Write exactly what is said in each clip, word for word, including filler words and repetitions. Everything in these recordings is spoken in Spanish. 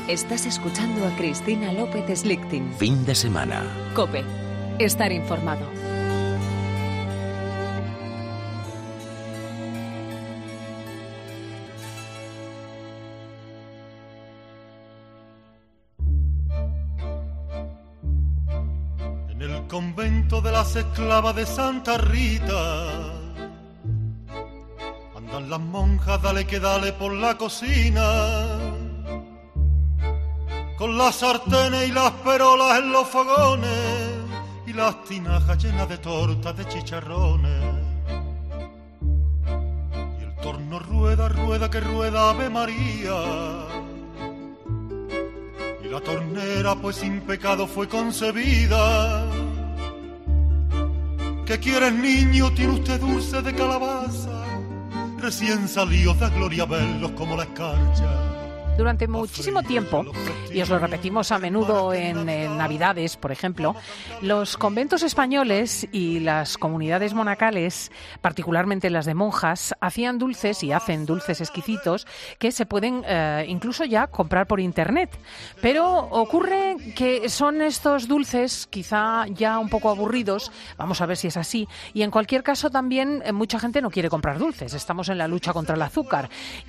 Estás escuchando a Cristina López Slichting. Fin de semana. COPE. Estar informado. En el convento de las esclavas de Santa Rita andan las monjas, dale que dale por la cocina, con las sartenes y las perolas en los fogones y las tinajas llenas de tortas de chicharrones. Y el torno rueda, rueda que rueda Ave María, y la tornera pues sin pecado fue concebida. ¿Qué quieres, niño? ¿Tiene usted dulce de calabaza? Recién salidos da gloria verlos como la escarcha. Durante muchísimo tiempo, y os lo repetimos a menudo en, en Navidades, por ejemplo, los conventos españoles y las comunidades monacales, particularmente las de monjas, hacían dulces y hacen dulces exquisitos que se pueden eh, incluso ya comprar por internet. Pero ocurre que son estos dulces quizá ya un poco aburridos, vamos a ver si es así, y en cualquier caso también eh, mucha gente no quiere comprar dulces, estamos en la lucha contra el azúcar,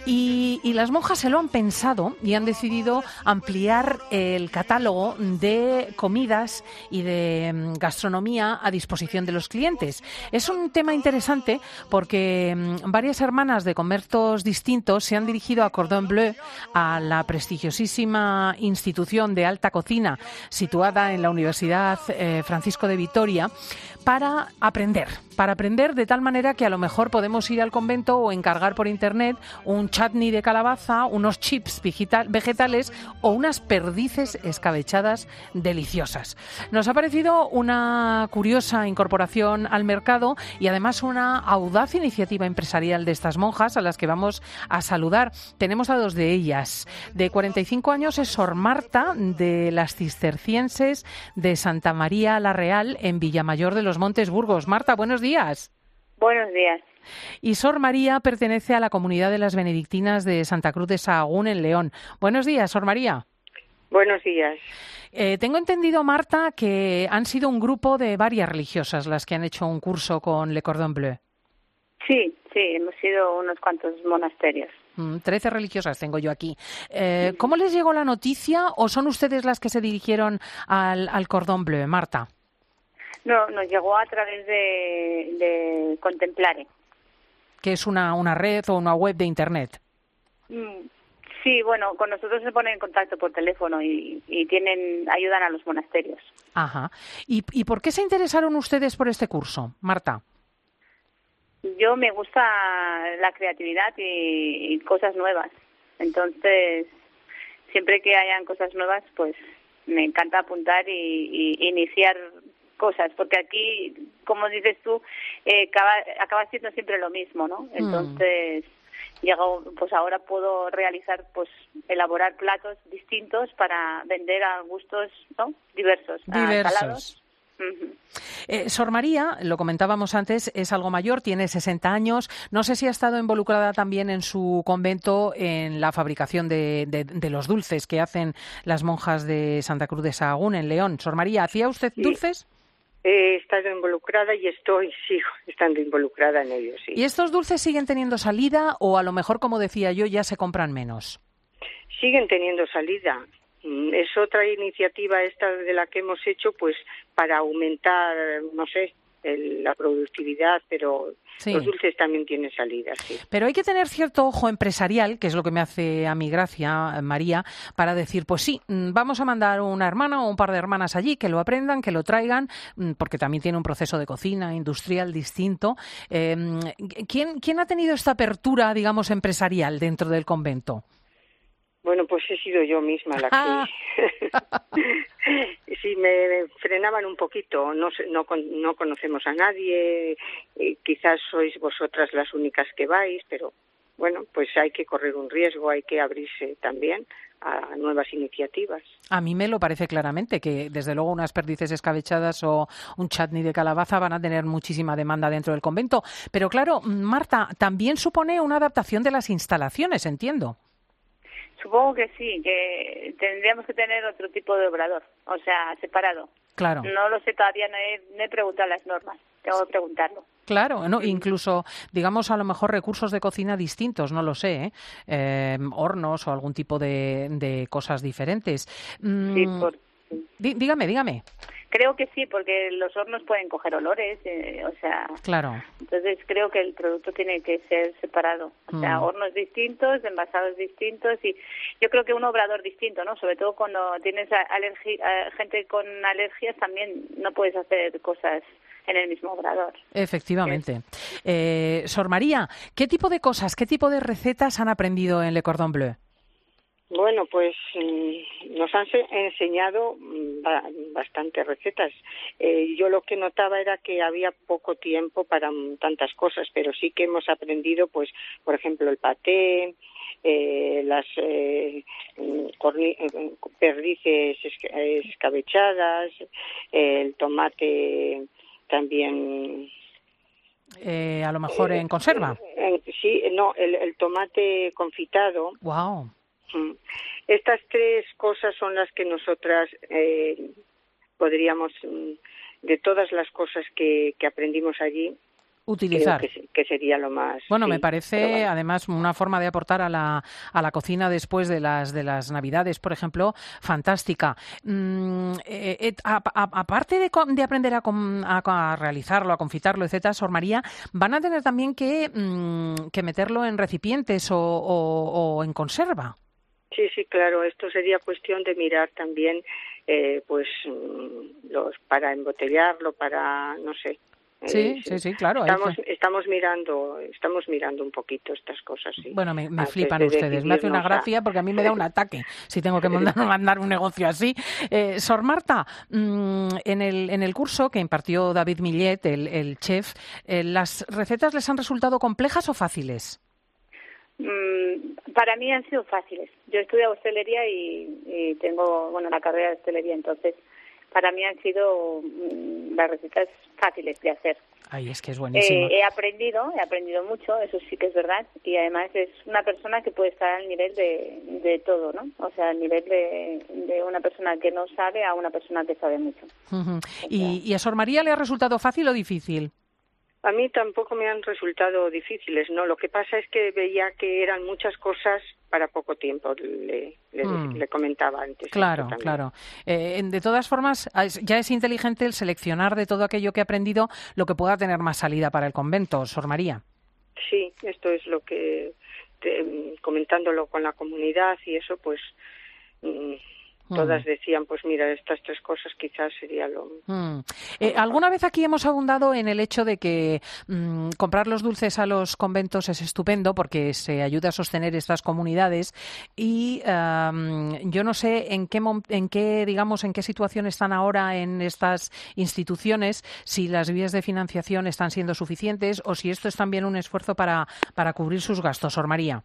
y, y las monjas se lo han pensado y han decidido ampliar el catálogo de comidas y de gastronomía a disposición de los clientes. Es un tema interesante porque varias hermanas de comercios distintos se han dirigido a Cordon Bleu, a la prestigiosísima institución de alta cocina situada en la Universidad eh, Francisco de Vitoria, para aprender, para aprender de tal manera que a lo mejor podemos ir al convento o encargar por internet un chutney de calabaza, unos chips vegetales o unas perdices escabechadas deliciosas. Nos ha parecido una curiosa incorporación al mercado y además una audaz iniciativa empresarial de estas monjas a las que vamos a saludar. Tenemos a dos de ellas. De cuarenta y cinco años es Sor Marta, de las Cistercienses de Santa María la Real en Villamayor de los Montes, Burgos. Marta, buenos días. Buenos días. Y Sor María pertenece a la comunidad de las benedictinas de Santa Cruz de Sahagún, en León. Buenos días, Sor María. Buenos días. Eh, tengo entendido, Marta, que han sido un grupo de varias religiosas las que han hecho un curso con Le Cordon Bleu. Sí, sí, hemos sido unos cuantos monasterios. Mm, Trece religiosas tengo yo aquí. Eh, ¿Cómo les llegó la noticia o son ustedes las que se dirigieron al, al Cordon Bleu, Marta? No, nos llegó a través de, de Contemplare. Que es una, una red o una web de internet. Mm, sí, bueno, con nosotros se ponen en contacto por teléfono y, y tienen ayudan a los monasterios. Ajá. ¿Y, ¿Y por qué se interesaron ustedes por este curso, Marta? Yo me gusta la creatividad y, y cosas nuevas. Entonces, siempre que hayan cosas nuevas, pues me encanta apuntar y, y iniciar cosas, porque aquí, como dices tú, eh, acaba, acaba siendo siempre lo mismo, ¿no? Entonces, mm. llego, pues ahora puedo realizar, pues, elaborar platos distintos para vender a gustos, ¿no? Diversos. Diversos. Uh-huh. Eh, Sor María, lo comentábamos antes, es algo mayor, tiene sesenta años. No sé si ha estado involucrada también en su convento en la fabricación de, de, de los dulces que hacen las monjas de Santa Cruz de Sahagún, en León. Sor María, ¿hacía usted sí. dulces? He estado involucrada y estoy, sigo estando involucrada en ellos, sí. ¿Y estos dulces siguen teniendo salida o a lo mejor, como decía yo, ya se compran menos? Siguen teniendo salida. Es otra iniciativa esta de la que hemos hecho, pues, para aumentar, no sé, el, la productividad, pero sí. Los dulces también tienen salida, sí. Pero hay que tener cierto ojo empresarial, que es lo que me hace a mi gracia, María, para decir, pues sí, vamos a mandar una hermana o un par de hermanas allí, que lo aprendan, que lo traigan, porque también tiene un proceso de cocina industrial distinto. Eh, ¿quién, ¿Quién ha tenido esta apertura, digamos, empresarial dentro del convento? Bueno, pues he sido yo misma la que... sí, me frenaban un poquito. No, no, no conocemos a nadie, eh, quizás sois vosotras las únicas que vais, pero bueno, pues hay que correr un riesgo, hay que abrirse también a nuevas iniciativas. A mí me lo parece claramente, que desde luego unas perdices escabechadas o un chutney de calabaza van a tener muchísima demanda dentro del convento. Pero claro, Marta, también supone una adaptación de las instalaciones, entiendo. Supongo que sí, que tendríamos que tener otro tipo de obrador, o sea, separado. Claro. No lo sé todavía, no he, no he preguntado las normas, tengo que preguntarlo. Claro, ¿no? Incluso, digamos, a lo mejor recursos de cocina distintos, no lo sé, ¿eh? Eh, hornos o algún tipo de, de cosas diferentes. Mm, Sí, por... dí, dígame, dígame. Creo que sí, porque los hornos pueden coger olores, eh, o sea... Claro. Entonces creo que el producto tiene que ser separado. O sea, Mm. hornos distintos, envasados distintos y yo creo que un obrador distinto, ¿no? Sobre todo cuando tienes alergi- gente con alergias también no puedes hacer cosas en el mismo obrador. Efectivamente. Eh, Sor María, ¿qué tipo de cosas, qué tipo de recetas han aprendido en Le Cordon Bleu? Bueno, pues mm, nos han se- enseñado mm, ba- bastantes recetas. Eh, yo lo que notaba era que había poco tiempo para mm, tantas cosas, pero sí que hemos aprendido, pues, por ejemplo, el paté, eh, las eh, mm, corni- eh, perdices esca- escabechadas, eh, el tomate también. Eh, a lo mejor en conserva. Eh, eh, sí, no, el, el tomate confitado. Wow. Estas tres cosas son las que nosotras eh, podríamos, de todas las cosas que, que aprendimos allí, Utilizar. creo que, que sería lo más. Bueno, sí, me parece bueno. además una forma de aportar a la, a la cocina después de las de las Navidades, por ejemplo, fantástica. Mm, eh, eh, a, a, aparte de, de aprender a, a, a realizarlo, a confitarlo, etcétera, Sor María, van a tener también que, mm, que meterlo en recipientes o, o, o en conserva. Sí, sí, claro. Esto sería cuestión de mirar también, eh, pues, los para embotellarlo, para, no sé. Sí, eh, sí, sí, claro. Estamos, que... estamos mirando, estamos mirando un poquito estas cosas. Sí. Bueno, me, me Antes flipan de ustedes. Me hace una gracia a... porque a mí me da un ataque si tengo que mandar, mandar un negocio así. Eh, Sor Marta, mmm, en el en el curso que impartió David Millet, el, el chef, eh, ¿las recetas les han resultado complejas o fáciles? Mm, para mí han sido fáciles. Yo he estudiado hostelería y, y tengo, bueno, la carrera de hostelería, entonces para mí han sido mm, las recetas fáciles de hacer. Ay, es que es buenísimo. Eh, he aprendido, he aprendido mucho, eso sí que es verdad, y además es una persona que puede estar al nivel de, de todo, ¿no? O sea, al nivel de, de una persona que no sabe a una persona que sabe mucho. Uh-huh. ¿Y, ¿Y a Sor María le ha resultado fácil o difícil? A mí tampoco me han resultado difíciles, ¿no? Lo que pasa es que veía que eran muchas cosas para poco tiempo, le, le, mm. le comentaba antes. Claro, claro. Eh, de todas formas, ya es inteligente el seleccionar de todo aquello que he aprendido lo que pueda tener más salida para el convento, Sor María. Sí, esto es lo que, te, comentándolo con la comunidad y eso, pues... Mm, todas decían, pues mira, estas tres cosas quizás sería lo... Mm. Eh, ¿Alguna vez aquí hemos abundado en el hecho de que mm, comprar los dulces a los conventos es estupendo porque se ayuda a sostener estas comunidades y um, yo no sé en qué, en qué, digamos, en qué situación están ahora en estas instituciones, si las vías de financiación están siendo suficientes o si esto es también un esfuerzo para, para cubrir sus gastos, Sor María?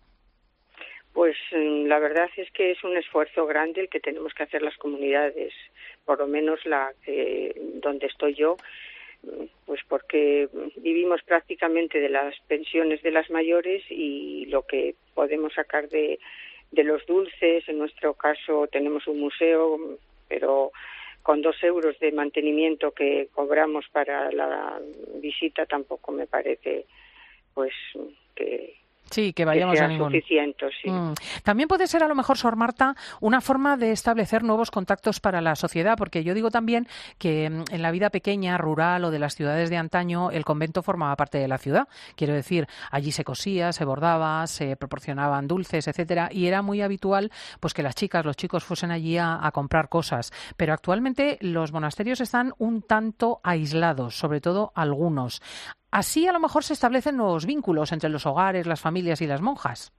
Pues la verdad es que es un esfuerzo grande el que tenemos que hacer las comunidades, por lo menos la eh, donde estoy yo, pues porque vivimos prácticamente de las pensiones de las mayores y lo que podemos sacar de, de los dulces, en nuestro caso tenemos un museo, pero con dos euros de mantenimiento que cobramos para la visita tampoco me parece pues que... Sí, que vayamos que a ningún... suficiente, sí. Mm. También puede ser, a lo mejor, Sor Marta, una forma de establecer nuevos contactos para la sociedad, porque yo digo también que en la vida pequeña, rural o de las ciudades de antaño, el convento formaba parte de la ciudad. Quiero decir, allí se cosía, se bordaba, se proporcionaban dulces, etcétera, y era muy habitual pues que las chicas, los chicos fuesen allí a, a comprar cosas. Pero actualmente los monasterios están un tanto aislados, sobre todo algunos. Así a lo mejor se establecen nuevos vínculos entre los hogares, las familias y las monjas.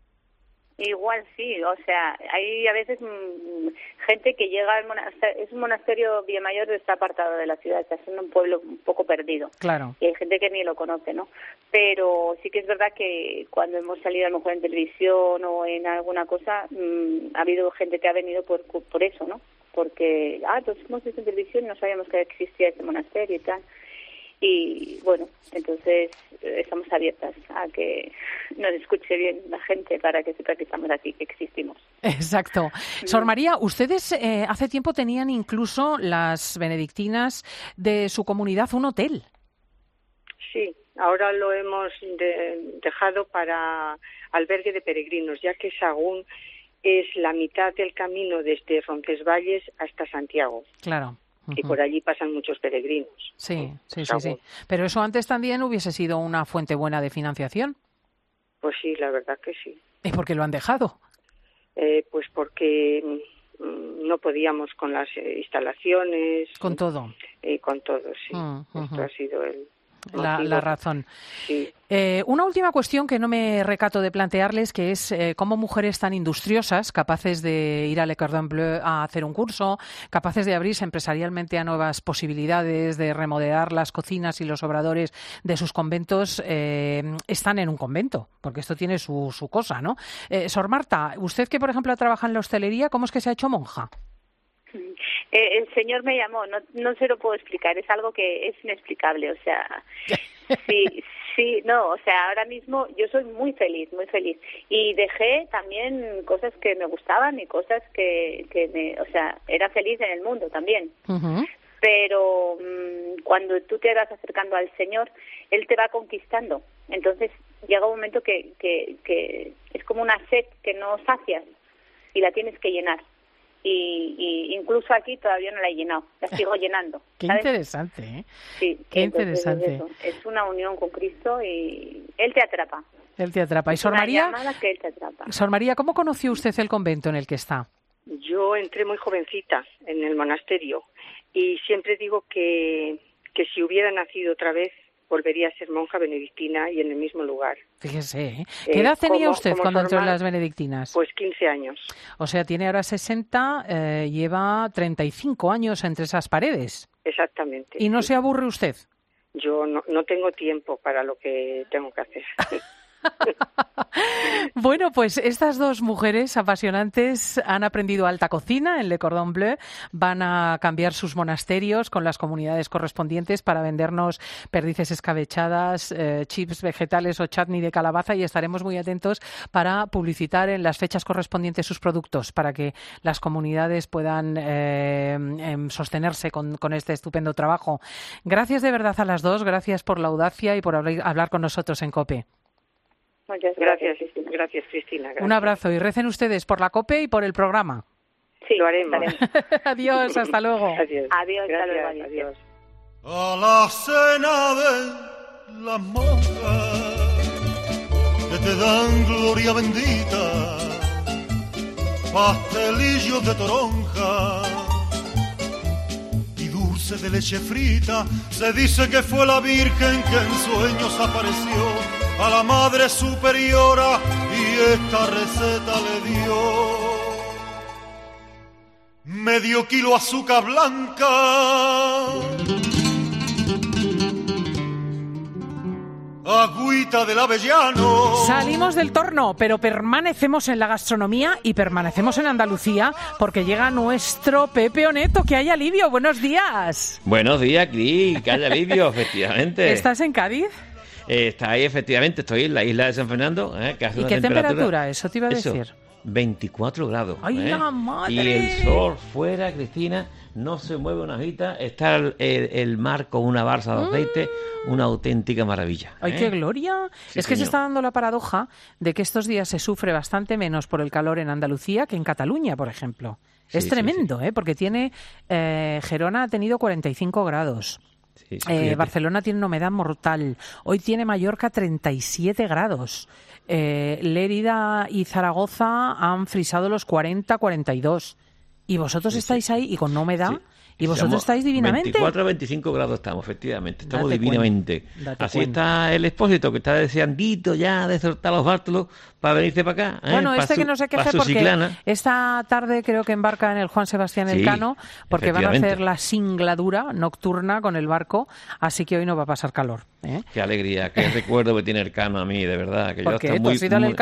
Igual sí, o sea, hay a veces mmm, gente que llega al monasterio, es un monasterio bien mayor, está apartado de la ciudad, está en un pueblo un poco perdido. Claro. Y hay gente que ni lo conoce, ¿no? Pero sí que es verdad que cuando hemos salido a lo mejor en televisión o en alguna cosa, mmm, ha habido gente que ha venido por por eso, ¿no? Porque, ah, pues hemos visto en televisión y no sabíamos que existía este monasterio y tal. Y bueno, entonces estamos abiertas a que nos escuche bien la gente para que sepa que estamos aquí, que existimos. Exacto. Sor María, ustedes eh, hace tiempo tenían incluso las benedictinas de su comunidad un hotel. Sí, ahora lo hemos de, dejado para albergue de peregrinos, ya que Sahagún es la mitad del camino desde Roncesvalles hasta Santiago. Claro. Uh-huh. Y por allí pasan muchos peregrinos. Sí, sí, sí, sí. Pero eso antes también hubiese sido una fuente buena de financiación. Pues sí, la verdad que sí. ¿Y por qué lo han dejado? Eh, pues porque mm, no podíamos con las eh, instalaciones. Con todo. Y eh, con todo, sí. Uh, uh-huh. Esto ha sido el la, la razón. Sí. Eh, una última cuestión que no me recato de plantearles, que es eh, cómo mujeres tan industriosas, capaces de ir a Le Cordon Bleu a hacer un curso, capaces de abrirse empresarialmente a nuevas posibilidades, de remodelar las cocinas y los obradores de sus conventos, eh, están en un convento, porque esto tiene su, su cosa, ¿no? Eh, Sor Marta, usted que, por ejemplo, trabaja en la hostelería, ¿cómo es que se ha hecho monja? Eh, el Señor me llamó, no, no se lo puedo explicar, es algo que es inexplicable, o sea, sí, sí, no, o sea, ahora mismo yo soy muy feliz, muy feliz, y dejé también cosas que me gustaban y cosas que, que me, o sea, era feliz en el mundo también, uh-huh. Pero mmm, cuando tú te vas acercando al Señor, Él te va conquistando, entonces llega un momento que, que, que es como una sed que no sacias y la tienes que llenar. Y, y incluso aquí todavía no la he llenado, la sigo llenando. Qué ¿sabes? Interesante, ¿eh? Sí, qué interesante. Es, eso, es una unión con Cristo y Él te atrapa. Él te atrapa. ¿Y Sor una María? llamada que Él te atrapa. Sor María, ¿cómo conoció usted el convento en el que está? Yo entré muy jovencita en el monasterio y siempre digo que, que si hubiera nacido otra vez volvería a ser monja benedictina y en el mismo lugar. Fíjese, ¿eh? ¿Qué edad eh, tenía como, usted como cuando entró en normal, las benedictinas? Pues quince años. O sea, tiene ahora sesenta, eh, lleva treinta y cinco años entre esas paredes. Exactamente. ¿Y no sí. se aburre usted? Yo no, no tengo tiempo para lo que tengo que hacer. Bueno, pues estas dos mujeres apasionantes han aprendido alta cocina en Le Cordon Bleu, van a cambiar sus monasterios con las comunidades correspondientes para vendernos perdices escabechadas, eh, chips vegetales o chutney de calabaza, y estaremos muy atentos para publicitar en las fechas correspondientes sus productos para que las comunidades puedan eh, sostenerse con, con este estupendo trabajo. Gracias de verdad a las dos, gracias por la audacia y por hablar con nosotros en COPE. Muchas gracias, Cristina. Gracias, Cristina. Gracias. Un abrazo y recen ustedes por la COPE y por el programa. Sí, lo haremos. Adiós, hasta luego. Adiós, adiós, gracias, hasta luego, adiós. A la cena de las monjas que te dan gloria bendita, pastelillos de toronja y dulce de leche frita, se dice que fue la Virgen que en sueños apareció a la Madre Superiora y esta receta le dio medio kilo azúcar blanca, agüita del avellano. Salimos del torno, pero permanecemos en la gastronomía y permanecemos en Andalucía porque llega nuestro Pepe Oneto. Que haya alivio, buenos días. Buenos días, Cris, que haya alivio, efectivamente. ¿Estás en Cádiz? Eh, está ahí, efectivamente, estoy en la isla de San Fernando. Eh, que hace ¿Y una qué temperatura? temperatura? Eso te iba a Eso, decir. veinticuatro grados. ¡Ay, ¿eh? la madre! Y el sol fuera, Cristina, no se mueve una hojita. Está el, el, el mar con una barza de aceite, mm. una auténtica maravilla. ¡Ay, ¿eh? qué gloria! Sí, es que señor. se está dando la paradoja de que estos días se sufre bastante menos por el calor en Andalucía que en Cataluña, por ejemplo. Sí, es sí, tremendo, sí. ¿eh? Porque tiene eh, Gerona ha tenido cuarenta y cinco grados. Sí, sí, Eh, Barcelona tiene una humedad mortal. Hoy tiene Mallorca treinta y siete grados. Eh, Lérida y Zaragoza han frisado los cuarenta, cuarenta y dos. Y vosotros sí, estáis sí. ahí y con una humedad. Sí. Y vosotros estamos estáis divinamente. veinticuatro a veinticinco grados estamos, efectivamente. Estamos Date divinamente. Así cuenta. Está el expósito, que está deseandito ya de soltar los bártulos para venirse para acá. ¿eh? Bueno, pa este su, que no se queje porque ciclana. Esta tarde creo que embarca en el Juan Sebastián sí, Elcano, porque van a hacer la singladura nocturna con el barco, así que hoy no va a pasar calor. ¿eh? Qué alegría, qué recuerdo que tiene Elcano a mí, de verdad. Que ¿Por yo qué? estoy ¿Tú muy, has ido al muy... Elcano?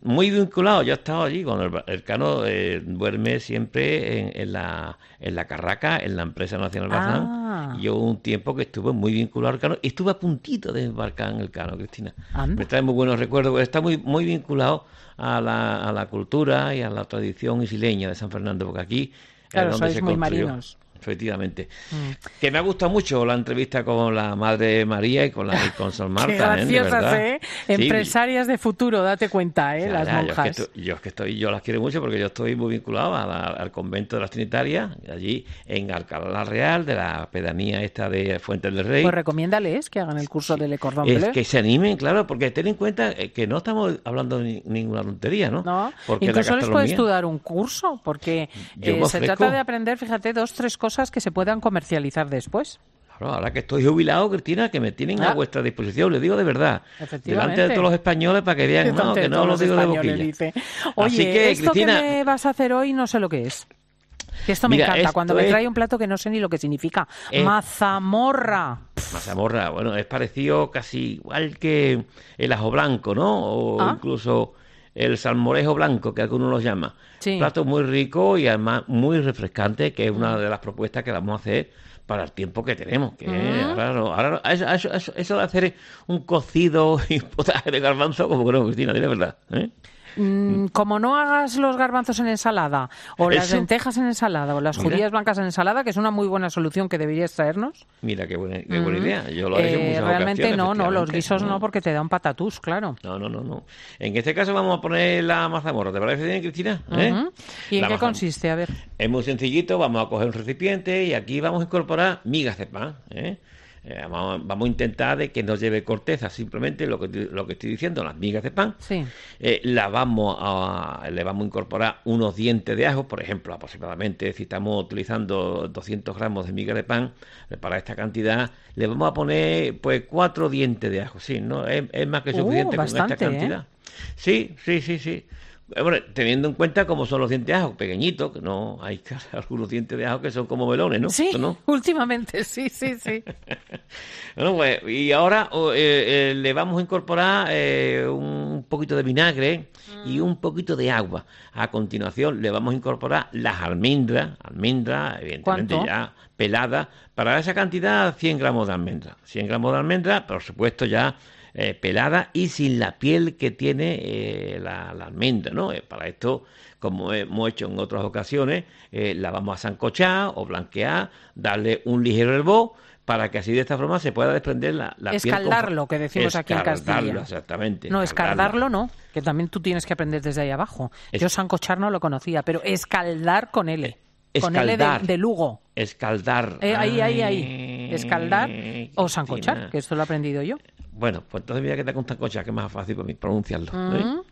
muy vinculado, yo he estado allí cuando el, el Cano eh, duerme siempre en, en la en la Carraca, en la empresa Nacional Bazán. Ah. Yo un tiempo que estuve muy vinculado al Cano y estuve a puntito de embarcar en el Cano, Cristina. Anda. Me trae muy buenos recuerdos, está muy muy vinculado a la, a la cultura y a la tradición isileña de San Fernando, porque aquí Claro, es donde sois se muy construyó. marinos. Efectivamente. Mm. Que me ha gustado mucho la entrevista con la Madre María y con la y con Sol Marta. Qué ¿eh? De graciosas, verdad. ¿eh? Sí. Empresarias de futuro, date cuenta, ¿eh? Ya, Las ya, yo es que monjas. estoy- Yo es que estoy, yo las quiero mucho porque yo estoy muy vinculado a la- al convento de las Trinitarias, allí en Alcalá la Real, de la pedanía esta de Fuentes del Rey. Pues recomiéndales que hagan el curso de Le Cordon Es Bleu. que se animen, claro, porque ten en cuenta eh, que no estamos hablando de ni- ninguna tontería, ¿no? No, Porque la incluso les puedes gastronomía- tú dar un curso, porque Yo eh, me se ofrezco. trata de aprender, fíjate, dos, tres cosas que se puedan comercializar después. Claro, ahora que estoy jubilado, Cristina, que me tienen Ah. a vuestra disposición, le digo de verdad. Efectivamente. Delante de todos los españoles para que vean, no, Delante que de no todos lo los digo de españoles, boquilla. dice. Así Oye, que, esto Cristina, que me vas a hacer hoy no sé lo que es. Que esto me Mira, encanta, esto cuando me es- trae un plato que no sé ni lo que significa. Es- Mazamorra. mazamorra, bueno, es parecido casi igual que el ajo blanco, ¿no? O Ah. incluso el salmorejo blanco, que algunos lo llaman. Sí. Plato muy rico y además muy refrescante, que es una de las propuestas que vamos a hacer para el tiempo que tenemos. Que Mm. ahora, no- ahora no- eso, eso- eso- eso de hacer un cocido y un potaje de garbanzo, como que no, Cristina, dile la verdad. ¿eh? Mm, como no hagas los garbanzos en ensalada, o las Eso. lentejas en ensalada, o las Mira. judías blancas en ensalada, que es una muy buena solución que deberías traernos. Mira, qué buena, qué buena Mm. idea. Yo lo he hecho en Eh, muchas realmente ocasiones, no, no, los efectivamente. guisos no, Mm. porque te da un patatús, claro. No, no, no, no. En este caso vamos a poner la mazamorra. ¿Te parece bien, Cristina? ¿Eh? Ujú. ¿Y en La qué mazam- consiste? A ver. Es muy sencillito. Vamos a coger un recipiente y aquí vamos a incorporar migas de pan. ¿eh? Eh, vamos, vamos a intentar de que no lleve corteza, simplemente lo que, lo que estoy diciendo, las migas de pan. Sí. Eh, la vamos a, le vamos a incorporar unos dientes de ajo, por ejemplo, aproximadamente, si estamos utilizando doscientos gramos de miga de pan, eh, para esta cantidad, le vamos a poner pues cuatro dientes de ajo, sí, ¿no? Es, es más que Uh, suficiente con bastante, esta cantidad. Sí, sí, sí, sí. Eh, Bueno, teniendo en cuenta cómo son los dientes de ajo, pequeñitos, que no hay algunos dientes de ajo que son como melones, ¿no? Sí, ¿No? últimamente, sí, sí, sí. Bueno, pues, y ahora oh, eh, eh, le vamos a incorporar eh, un poquito de vinagre y un poquito de agua. A continuación le vamos a incorporar las almendras, almendras, evidentemente ¿Cuánto? ya peladas. Para esa cantidad, cien gramos de almendras. cien gramos de almendras, por supuesto ya eh, pelada y sin la piel que tiene eh, la, la almendra, ¿no? Eh, para esto, como hemos hecho en otras ocasiones, eh, la vamos a sancochar o blanquear, darle un ligero hervor, para que así de esta forma se pueda desprender la, la piel. Escaldarlo, que decimos aquí en Escaldarlo, Castilla. exactamente. No, escaldarlo. escaldarlo no, que también tú tienes que aprender desde ahí abajo. Es- Yo sancochar no lo conocía, pero escaldar con L. Con L de, Escaldar. de Lugo. Escaldar. Eh, ahí, ahí, ahí. Ay, Escaldar o Cristina. sancochar, que esto lo he aprendido yo. Bueno, pues entonces mira que te con sancochar, que es más fácil para mí pronunciarlo. ¿eh? Mm.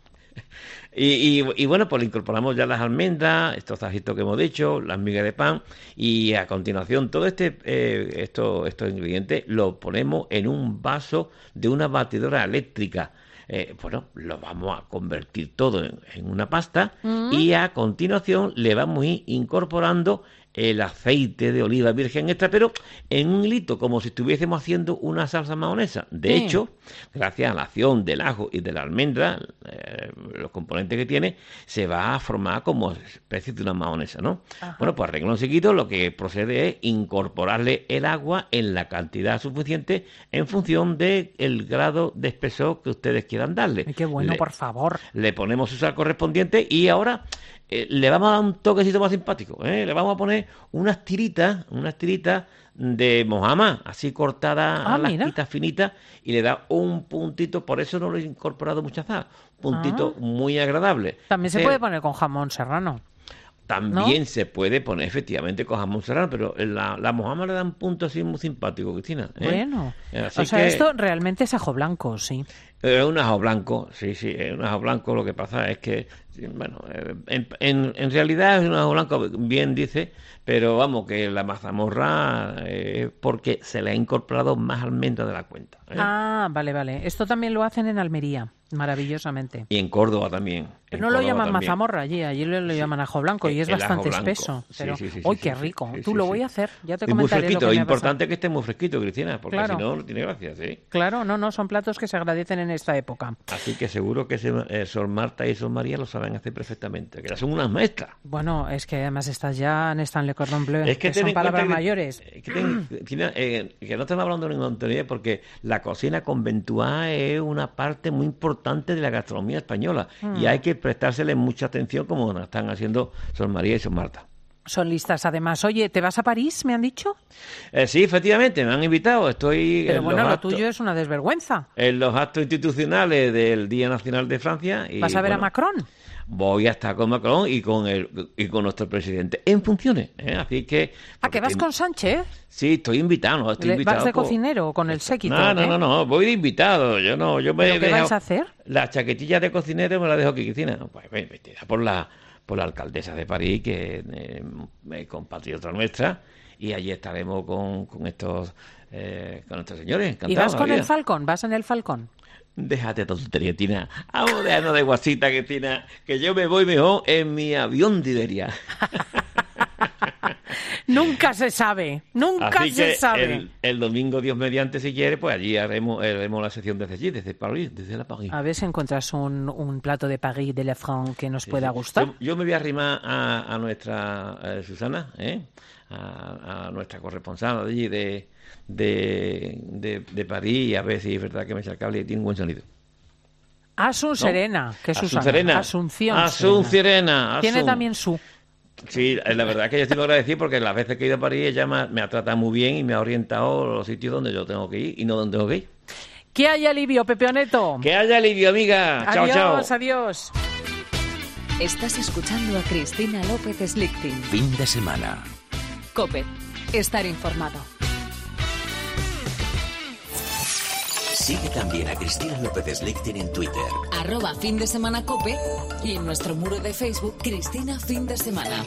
Y, y- y bueno, pues le incorporamos ya las almendras, estos tajitos que hemos dicho, las migas de pan, y a continuación todo este eh, esto, estos ingredientes los ponemos en un vaso de una batidora eléctrica. Eh, bueno, lo vamos a convertir todo en, en una pasta y a continuación le vamos a ir incorporando el aceite de oliva virgen extra, pero en un hilito, como si estuviésemos haciendo una salsa mahonesa. De Sí. hecho, gracias a la acción del ajo y de la almendra, eh, los componentes que tiene, se va a formar como especie de una mahonesa, ¿no? Ajá. Bueno, pues arreglo seguido, lo que procede es incorporarle el agua en la cantidad suficiente en función del grado de espesor que ustedes quieran darle. Ay, qué bueno, Le- por favor. le ponemos su sal correspondiente y ahora eh, le vamos a dar un toquecito más simpático, ¿eh? Le vamos a poner unas tiritas, unas tiritas de mojama, así cortadas Ah, a las mira. quitas finitas, y le da un puntito, por eso no le he incorporado mucha sal, un puntito muy agradable. También se Pero puede poner con jamón serrano. También se puede poner efectivamente con jamón serrano, pero la, la mojama le da un punto así muy simpático, Cristina. ¿eh? Bueno, Así o sea, que- esto realmente es ajo blanco, sí. Es un ajo blanco, sí, sí, es un ajo blanco. Lo que pasa es que, sí, bueno, eh, en, en, en realidad es un ajo blanco, bien dice, pero vamos, que la mazamorra es eh, porque se le ha incorporado más almendra de la cuenta. ¿eh? Ah, vale, vale. Esto también lo hacen en Almería. Maravillosamente. Y en Córdoba también. Pero no lo llaman mazamorra allí, allí lo, lo llaman ajo blanco y es el bastante ajo blanco. espeso. Pero, sí, sí, sí, ¡uy, sí, qué sí, rico! sí, Tú sí, lo sí. voy a hacer, ya te Y muy comentaré fresquito, lo que es me ha importante pasado. que esté muy fresquito, Cristina, porque Claro. si no, no tiene gracia, ¿sí? Claro, no, no, son platos que se agradecen en esta época. Así que seguro que se, eh, Sor Marta y Sor María lo saben hacer perfectamente, que ya son unas maestras. Bueno, es que además estás ya en Stanley Cordon Bleu, Es que, que ten son en cuenta palabras que- mayores. Que, ten- Cristina, eh, que no estamos hablando de ninguna tontería, porque la cocina conventual es una parte muy importante de la gastronomía española Mm. y hay que prestársele mucha atención como nos están haciendo Sor María y Sor Marta. Son listas además. Oye, ¿te vas a París, me han dicho? Eh, sí, efectivamente, me han invitado. Estoy Pero en, bueno, los lo actos, tuyo es una desvergüenza. en los actos institucionales del Día Nacional de Francia. Y, ¿Vas a ver bueno, a Macron? Voy a estar con Macron y con el y con nuestro presidente en funciones, ¿eh? Así que... ¿A que vas tiene- con Sánchez? Sí, estoy invitado, ¿no? Estoy ¿Le- invitado ¿Vas de por- cocinero o con el séquito? No, o no, qué? no, no, voy de invitado. Yo no, yo me ¿Pero he qué dejado- vais a hacer? La chaquetilla de cocinero me la dejo aquí, Cristina. Pues ven, vestida por la por la alcaldesa de París, que eh, es compatriota nuestra, y allí estaremos con, con estos eh, con estos señores. ¿Y encantados vas de con la el vida. Falcon? ¿Vas en el Falcon? Déjate tontería, Tina. Vamos, déjanos de guasita, Cristina, que yo me voy mejor en mi avión de Iberia. Nunca se sabe, nunca Así se que sabe. el, el domingo, Dios mediante, si quiere, pues allí haremos, haremos la sección desde allí, desde París, desde la París. A ver si encuentras un, un plato de París, de Le France, que nos Sí, pueda sí. gustar. Yo, yo me voy a arrimar a, a nuestra eh, Susana, ¿eh? a, a nuestra corresponsal de allí de, de, de, de París, y a ver si es verdad que me echa el cable y tiene un buen sonido. Asun Serena, que es Asun Susana. Serena. Asunción Asun Serena. Serena. Tiene Asun. también su. Sí, la verdad es que yo estoy muy agradecido porque las veces que he ido a París ella me ha, me ha tratado muy bien y me ha orientado a los sitios donde yo tengo que ir y no donde tengo que ir. ¿Qué hay, alivio, Pepeoneto? Que haya alivio, amiga. Chao, Adiós, chao. adiós. Estás escuchando a Cristina López Slichting. Fin de semana. COPE. Estar informado. Sigue también a Cristina López Slichting en Twitter. Arroba fin de semana COPE y en nuestro muro de Facebook Cristina Fin de Semana.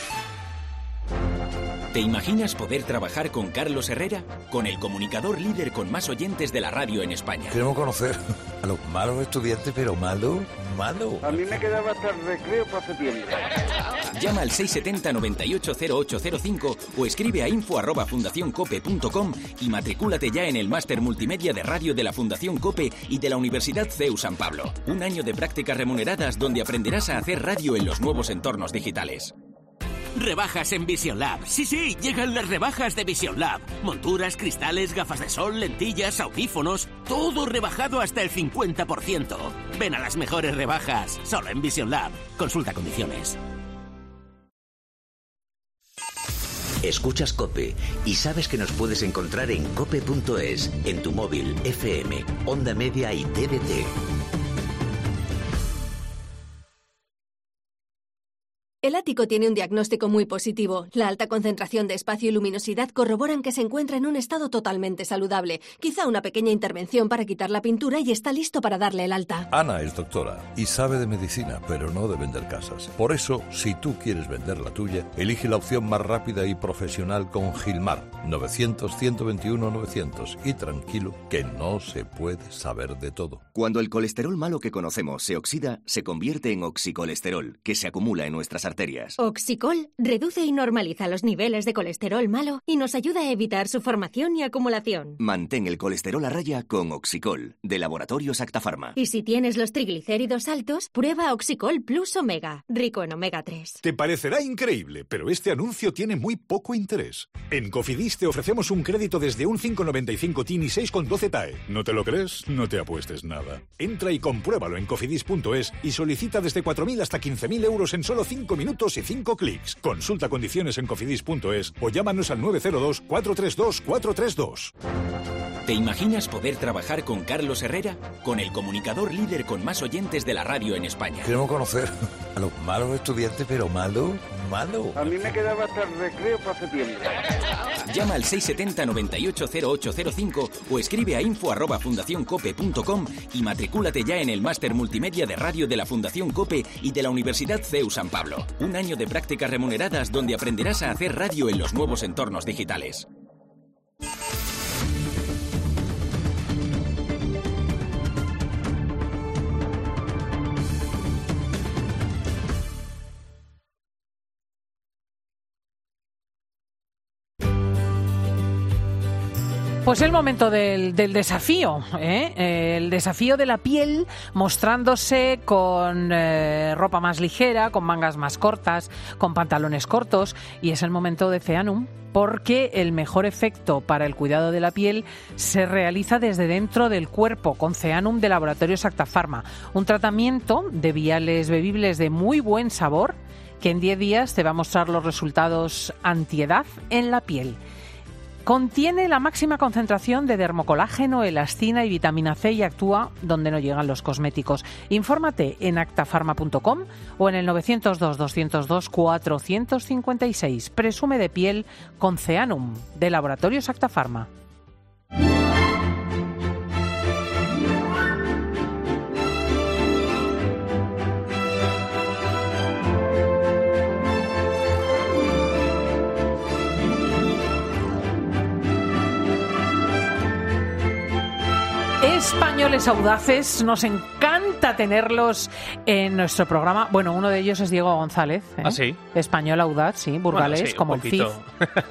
¿Te imaginas poder trabajar con Carlos Herrera? Con el comunicador líder con más oyentes de la radio en España. Queremos conocer a los malos estudiantes, pero malo, malo. A mí me quedaba hasta el recreo para septiembre. Llama al seis siete cero, nueve ocho cero ocho cero cinco o escribe a info arroba fundacioncope punto com y matricúlate ya en el máster multimedia de radio de la Fundación COPE y de la Universidad C E U San Pablo. Un año de prácticas remuneradas donde aprenderás a hacer radio en los nuevos entornos digitales. Rebajas en Vision Lab. Sí, sí, llegan las rebajas de Vision Lab. Monturas, cristales, gafas de sol, lentillas, audífonos, todo rebajado hasta el cincuenta por ciento. Ven a las mejores rebajas, solo en Vision Lab. Consulta condiciones. Escuchas COPE y sabes que nos puedes encontrar en cope punto es, en tu móvil, F M, Onda Media y T D T. El ático tiene un diagnóstico muy positivo. La alta concentración de espacio y luminosidad corroboran que se encuentra en un estado totalmente saludable. Quizá una pequeña intervención para quitar la pintura y está listo para darle el alta. Ana es doctora y sabe de medicina, pero no de vender casas. Por eso, si tú quieres vender la tuya, elige la opción más rápida y profesional con Gilmar. novecientos, ciento veintiuno, novecientos. Y tranquilo, que no se puede saber de todo. Cuando el colesterol malo que conocemos se oxida, se convierte en oxicolesterol, que se acumula en nuestras arterias. Oxicol reduce y normaliza los niveles de colesterol malo y nos ayuda a evitar su formación y acumulación. Mantén el colesterol a raya con Oxicol, de Laboratorios Acta Pharma. Y si tienes los triglicéridos altos, prueba Oxicol Plus Omega, rico en omega tres. Te parecerá increíble, pero este anuncio tiene muy poco interés. En Cofidis te ofrecemos un crédito desde un cinco coma noventa y cinco T I N y seis coma doce T A E. ¿No te lo crees? No te apuestes nada. Entra y compruébalo en cofidis punto es y solicita desde cuatro mil hasta quince mil euros en solo cinco minutos y cinco clics. Consulta condiciones en cofidis punto es o llámanos al nueve cero dos, cuatro tres dos, cuatro tres dos. ¿Te imaginas poder trabajar con Carlos Herrera? Con el comunicador líder con más oyentes de la radio en España. Queremos conocer a los malos estudiantes, pero malo, malo. A mí me quedaba hasta el recreo para septiembre. Llama al seis siete cero, nueve ocho cero ocho cero cinco o escribe a info arroba fundacioncope punto com y matricúlate ya en el máster multimedia de radio de la Fundación COPE y de la Universidad C E U San Pablo. Un año de prácticas remuneradas donde aprenderás a hacer radio en los nuevos entornos digitales. Pues el momento del, del desafío, ¿eh? El desafío de la piel mostrándose con eh, ropa más ligera, con mangas más cortas, con pantalones cortos, y es el momento de Zeanum, porque el mejor efecto para el cuidado de la piel se realiza desde dentro del cuerpo con Zeanum de Laboratorios Acta Pharma, un tratamiento de viales bebibles de muy buen sabor que en diez días te va a mostrar los resultados antiedad en la piel. Contiene la máxima concentración de dermocolágeno, elastina y vitamina C y actúa donde no llegan los cosméticos. Infórmate en actafarma punto com o en el nueve cero dos, dos cero dos, cuatro cinco seis. Presume de piel con Zeanum de Laboratorios Acta Pharma. Españoles audaces, nos encanta tenerlos en nuestro programa. Bueno, uno de ellos es Diego González, ¿eh? ¿Ah, sí? Español audaz, sí, burgalés, bueno, sí, como el C I F.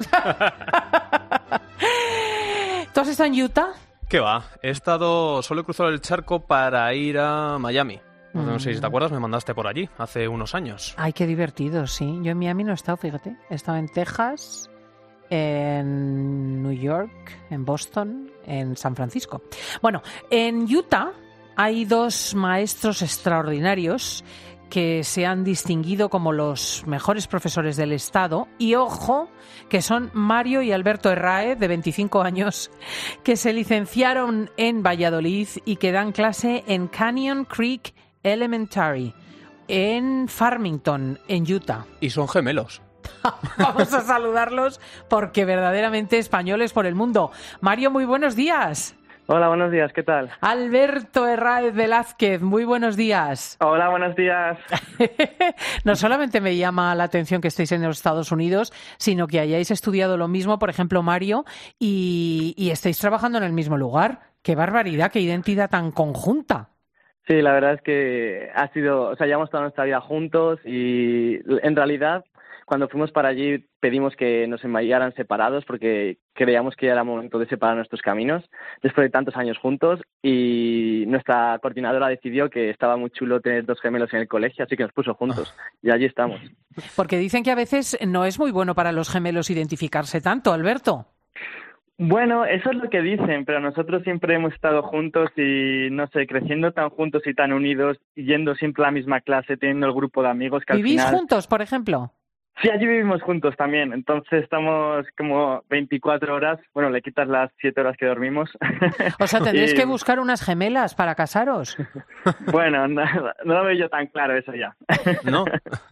Poquito. ¿Tú has estado en Utah? ¿Qué va? He estado... Solo he cruzado el charco para ir a Miami. No, no sé si te acuerdas, me mandaste por allí hace unos años. Ay, qué divertido, sí. Yo en Miami no he estado, fíjate. He estado en Texas, en New York, en Boston, en San Francisco. Bueno, en Utah hay dos maestros extraordinarios que se han distinguido como los mejores profesores del estado y, ojo, que son Mario y Alberto Herráez, de veinticinco años, que se licenciaron en Valladolid y que dan clase en Canyon Creek Elementary, en Farmington, en Utah. Y son gemelos. Vamos a saludarlos porque verdaderamente españoles por el mundo. Mario, muy buenos días. Hola, buenos días, ¿qué tal? Alberto Herráez Velázquez, muy buenos días. Hola, buenos días. No solamente me llama la atención que estéis en los Estados Unidos, sino que hayáis estudiado lo mismo, por ejemplo, Mario, y, y estéis trabajando en el mismo lugar. ¡Qué barbaridad, qué identidad tan conjunta! Sí, la verdad es que ha sido, o sea, llevamos toda nuestra vida juntos y en realidad cuando fuimos para allí pedimos que nos enviaran separados porque creíamos que ya era momento de separar nuestros caminos después de tantos años juntos y nuestra coordinadora decidió que estaba muy chulo tener dos gemelos en el colegio, así que nos puso juntos y allí estamos. Porque dicen que a veces no es muy bueno para los gemelos identificarse tanto, Alberto. Bueno, eso es lo que dicen, pero nosotros siempre hemos estado juntos y, no sé, creciendo tan juntos y tan unidos, yendo siempre a la misma clase, teniendo el grupo de amigos que al ¿Vivís final... juntos, por ejemplo? Sí, allí vivimos juntos también, entonces estamos como veinticuatro horas, bueno, le quitas las siete horas que dormimos. O sea, tendréis y... que buscar unas gemelas para casaros. Bueno, no, no lo veo yo tan claro eso ya. ¿No?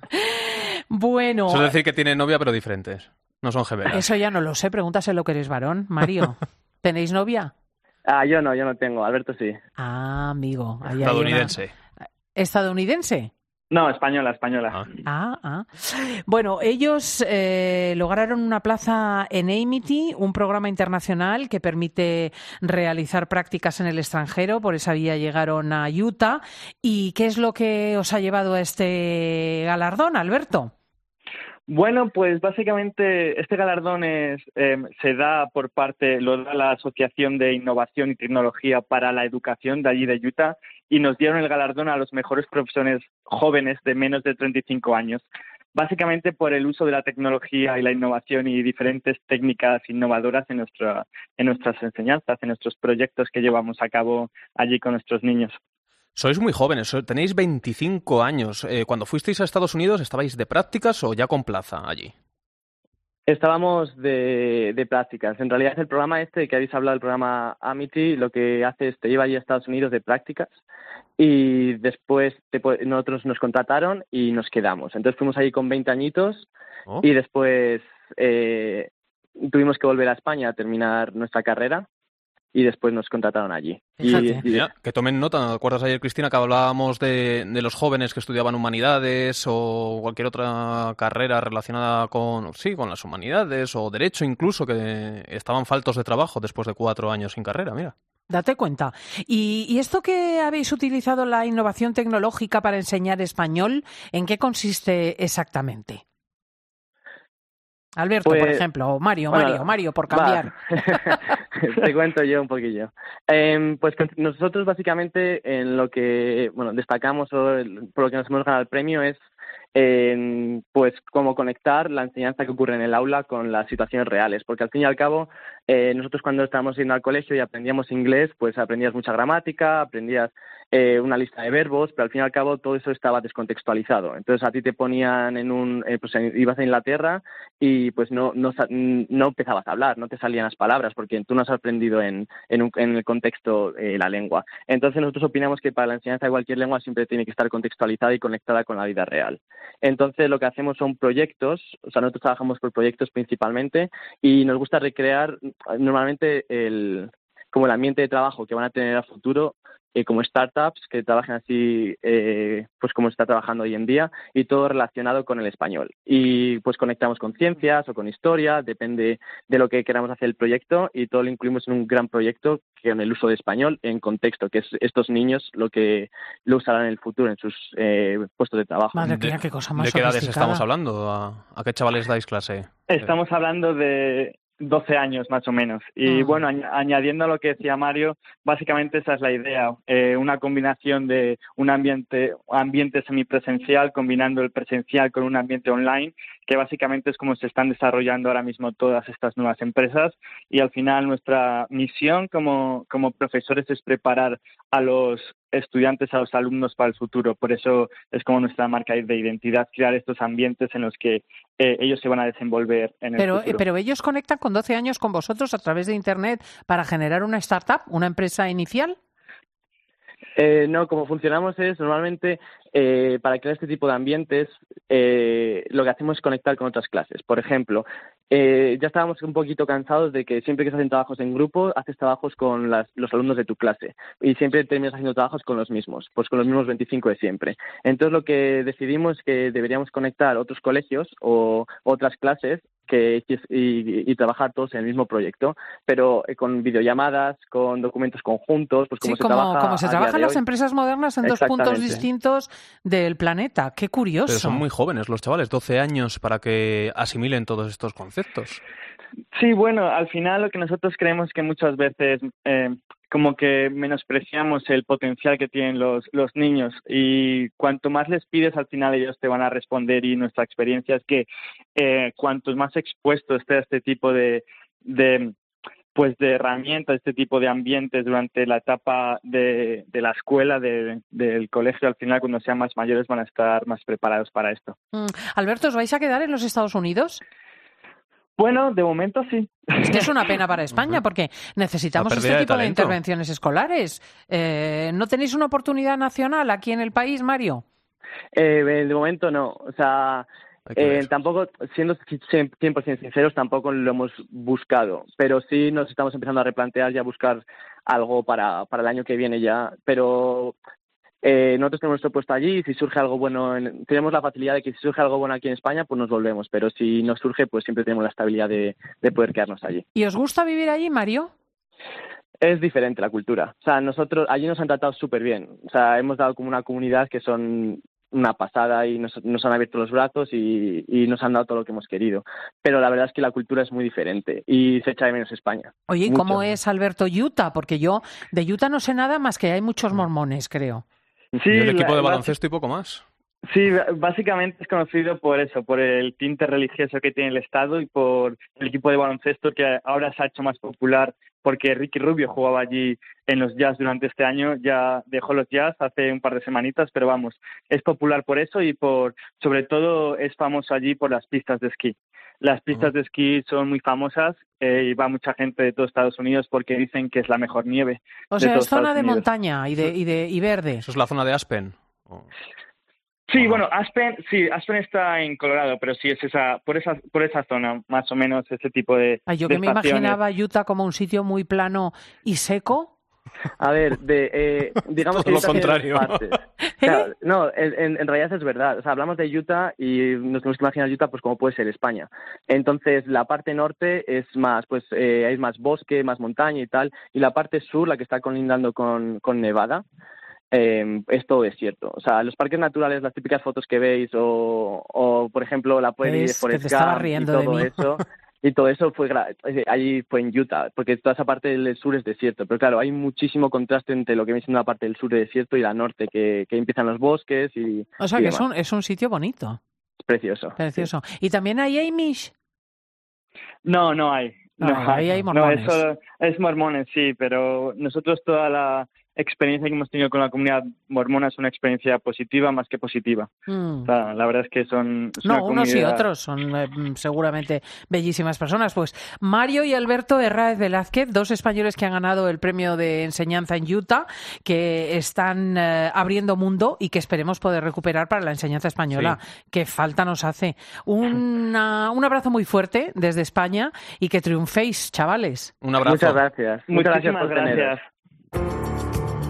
Bueno... Eso es decir que tienen novia pero diferentes. No son gemelas. Eso ya no lo sé, pregúntaselo que eres varón, Mario. ¿Tenéis novia? Ah, yo no, yo no tengo, Alberto sí. Ah, amigo. Ahí Estadounidense. Una... ¿Estadounidense? No, española, española. Ah, ah. Bueno, ellos eh, lograron una plaza en Amity, un programa internacional que permite realizar prácticas en el extranjero. Por esa vía llegaron a Utah. ¿Y qué es lo que os ha llevado a este galardón, Alberto? Bueno, pues básicamente este galardón es, eh, se da por parte, lo da la Asociación de Innovación y Tecnología para la Educación de allí de Utah y nos dieron el galardón a los mejores profesores jóvenes de menos de treinta y cinco años. Básicamente por el uso de la tecnología y la innovación y diferentes técnicas innovadoras en, nuestra, en nuestras enseñanzas, en nuestros proyectos que llevamos a cabo allí con nuestros niños. Sois muy jóvenes, tenéis veinticinco años. Eh, cuando fuisteis a Estados Unidos, ¿estabais de prácticas o ya con plaza allí? Estábamos de, de prácticas. En realidad el programa este que habéis hablado, el programa Amity, lo que hace es te lleva allí a Estados Unidos de prácticas y después te, nosotros nos contrataron y nos quedamos. Entonces fuimos allí con veinte añitos oh. y después eh, tuvimos que volver a España a terminar nuestra carrera. Y después nos contrataron allí. Y, y... Mira, que tomen nota. ¿Te acuerdas ayer, Cristina, que hablábamos de, de los jóvenes que estudiaban humanidades o cualquier otra carrera relacionada con, sí, con las humanidades o derecho incluso, que estaban faltos de trabajo después de cuatro años sin carrera? Mira. Date cuenta. ¿Y, y esto que habéis utilizado la innovación tecnológica para enseñar español, en qué consiste exactamente? Alberto, Pues, por ejemplo, o Mario, bueno, Mario, Mario, por cambiar. Te cuento yo un poquillo. Eh, pues nosotros básicamente en lo que bueno destacamos o el- por lo que nos hemos ganado el premio es en, pues cómo conectar la enseñanza que ocurre en el aula con las situaciones reales, porque al fin y al cabo eh, nosotros cuando estábamos yendo al colegio y aprendíamos inglés, pues aprendías mucha gramática, aprendías eh, una lista de verbos, pero al fin y al cabo todo eso estaba descontextualizado. Entonces a ti te ponían en un, eh, pues en- ibas a Inglaterra y pues no, no sa- no empezabas a hablar, no te salían las palabras porque tú no has aprendido en, en, un- en el contexto eh, la lengua. Entonces nosotros opinamos que para la enseñanza de cualquier lengua siempre tiene que estar contextualizada y conectada con la vida real. Entonces lo que hacemos son proyectos, o sea, nosotros trabajamos por proyectos principalmente y nos gusta recrear normalmente el, como el ambiente de trabajo que van a tener a futuro eh, como startups que trabajen así eh, pues como se está trabajando hoy en día y todo relacionado con el español. Y pues conectamos con ciencias o con historia, depende de lo que queramos hacer el proyecto y todo lo incluimos en un gran proyecto con el uso de español en contexto, que es estos niños lo que lo usarán en el futuro en sus eh, puestos de trabajo. Madre mía, qué cosa más ¿De qué edades sofisticada. estamos hablando? ¿A, a qué chavales dais clase? Estamos hablando de doce años más o menos. Y Ah. bueno, añ- añadiendo a lo que decía Mario, básicamente esa es la idea, eh, una combinación de un ambiente, ambiente semipresencial combinando el presencial con un ambiente online, que básicamente es como se están desarrollando ahora mismo todas estas nuevas empresas. Y al final nuestra misión como, como profesores es preparar a los estudiantes, a los alumnos para el futuro. Por eso es como nuestra marca de identidad, crear estos ambientes en los que eh, ellos se van a desenvolver en el Pero, eh, futuro. pero ellos conectan con doce años con vosotros a través de Internet para generar una startup, una empresa inicial. Eh, no, como funcionamos es normalmente eh, para crear este tipo de ambientes eh, lo que hacemos es conectar con otras clases. Por ejemplo, eh, ya estábamos un poquito cansados de que siempre que se hacen trabajos en grupo haces trabajos con las- los alumnos de tu clase y siempre terminas haciendo trabajos con los mismos, pues con los mismos veinticinco de siempre. Entonces lo que decidimos es que deberíamos conectar otros colegios o otras clases que y, y- y trabajar todos en el mismo proyecto, pero eh, con videollamadas, con documentos conjuntos, pues como Sí, se como, trabaja como se a día trabajan de las hoy. empresas modernas en dos puntos Exactamente. distintos del planeta. Qué curioso. Pero son muy jóvenes los chavales, doce años para que asimilen todos estos conceptos. Sí, bueno, al final lo que nosotros creemos que muchas veces eh, como que menospreciamos el potencial que tienen los, los niños y cuanto más les pides al final ellos te van a responder y nuestra experiencia es que eh, cuantos más expuesto esté a este tipo de, de pues de herramientas, este tipo de ambientes durante la etapa de, de la escuela, de, del colegio, al final cuando sean más mayores van a estar más preparados para esto. Mm, Alberto, ¿os vais a quedar en los Estados Unidos? Bueno, de momento sí. Es que es una pena para España porque necesitamos La este pérdida de tipo de, talento. intervenciones escolares. Eh, ¿No tenéis una oportunidad nacional aquí en el país, Mario? Eh, de momento no, o sea, eh, tampoco, siendo cien por ciento sinceros, tampoco lo hemos buscado, pero sí nos estamos empezando a replantear y a buscar algo para, para el año que viene ya, pero eh, nosotros tenemos nuestro puesto allí y si surge algo bueno, en- tenemos la facilidad de que si surge algo bueno aquí en España, pues nos volvemos, pero si no surge, pues siempre tenemos la estabilidad de, de poder quedarnos allí. ¿Y os gusta vivir allí, Mario? Es diferente la cultura. O sea, nosotros allí nos han tratado súper bien. O sea, hemos dado como una comunidad que son una pasada y nos, nos han abierto los brazos y, y nos han dado todo lo que hemos querido. Pero la verdad es que la cultura es muy diferente y se echa de menos España. Oye, ¿y Mucho. cómo es Alberto Utah? Porque yo de Utah no sé nada más que hay muchos mormones, creo. Sí, y el equipo la- de la- baloncesto y poco más. Sí, b- básicamente es conocido por eso, por el tinte religioso que tiene el Estado y por el equipo de baloncesto que ahora se ha hecho más popular porque Ricky Rubio jugaba allí en los Jazz durante este año, ya dejó los Jazz hace un par de semanitas, pero vamos, es popular por eso y por, sobre todo es famoso allí por las pistas de esquí. Las pistas de esquí son muy famosas eh, y va mucha gente de todo Estados Unidos porque dicen que es la mejor nieve. O de sea, todo es zona Estados de Unidos. montaña y de, y de y verde. Eso es la zona de Aspen. Sí, bueno, Aspen, sí, Aspen está en Colorado, pero sí es esa, por esa, por esa zona, más o menos ese tipo de. Ay, yo de que me estaciones. imaginaba Utah como un sitio muy plano y seco. A ver, de, eh, digamos Todo que lo Utah tiene dos contrario. partes. Claro, no, en, en realidad es verdad. O sea, hablamos de Utah y nos tenemos que imaginar Utah pues como puede ser España. Entonces, la parte norte es más, pues eh, hay más bosque, más montaña y tal, y la parte sur, la que está colindando con, con Nevada, eh, es todo desierto. O sea, los parques naturales, las típicas fotos que veis, o, o por ejemplo, la peli de Forrest Gump y todo eso, y todo eso fue allí fue en Utah, porque toda esa parte del sur es desierto. Pero claro, hay muchísimo contraste entre lo que viene siendo la parte del sur de desierto y la norte, que, que empiezan los bosques y O sea, y que demás. es un, es un sitio bonito. Es precioso. Precioso. ¿Y también hay Amish? No, no hay. No, No, ahí hay no, mormones. es, solo- es mormones, sí, pero nosotros toda la experiencia que hemos tenido con la comunidad mormona es una experiencia positiva más que positiva. Mm. O sea, la verdad es que son... es No, una unos y comunidad- otros son eh, seguramente bellísimas personas. Pues Mario y Alberto Herráez Velázquez, dos españoles que han ganado el premio de enseñanza en Utah, que están eh, abriendo mundo y que esperemos poder recuperar para la enseñanza española, que falta nos hace. Una- un abrazo muy fuerte desde España y que triunféis, chavales. Un abrazo. Muchas gracias. Muchas gracias Muchísimas por teneros. gracias.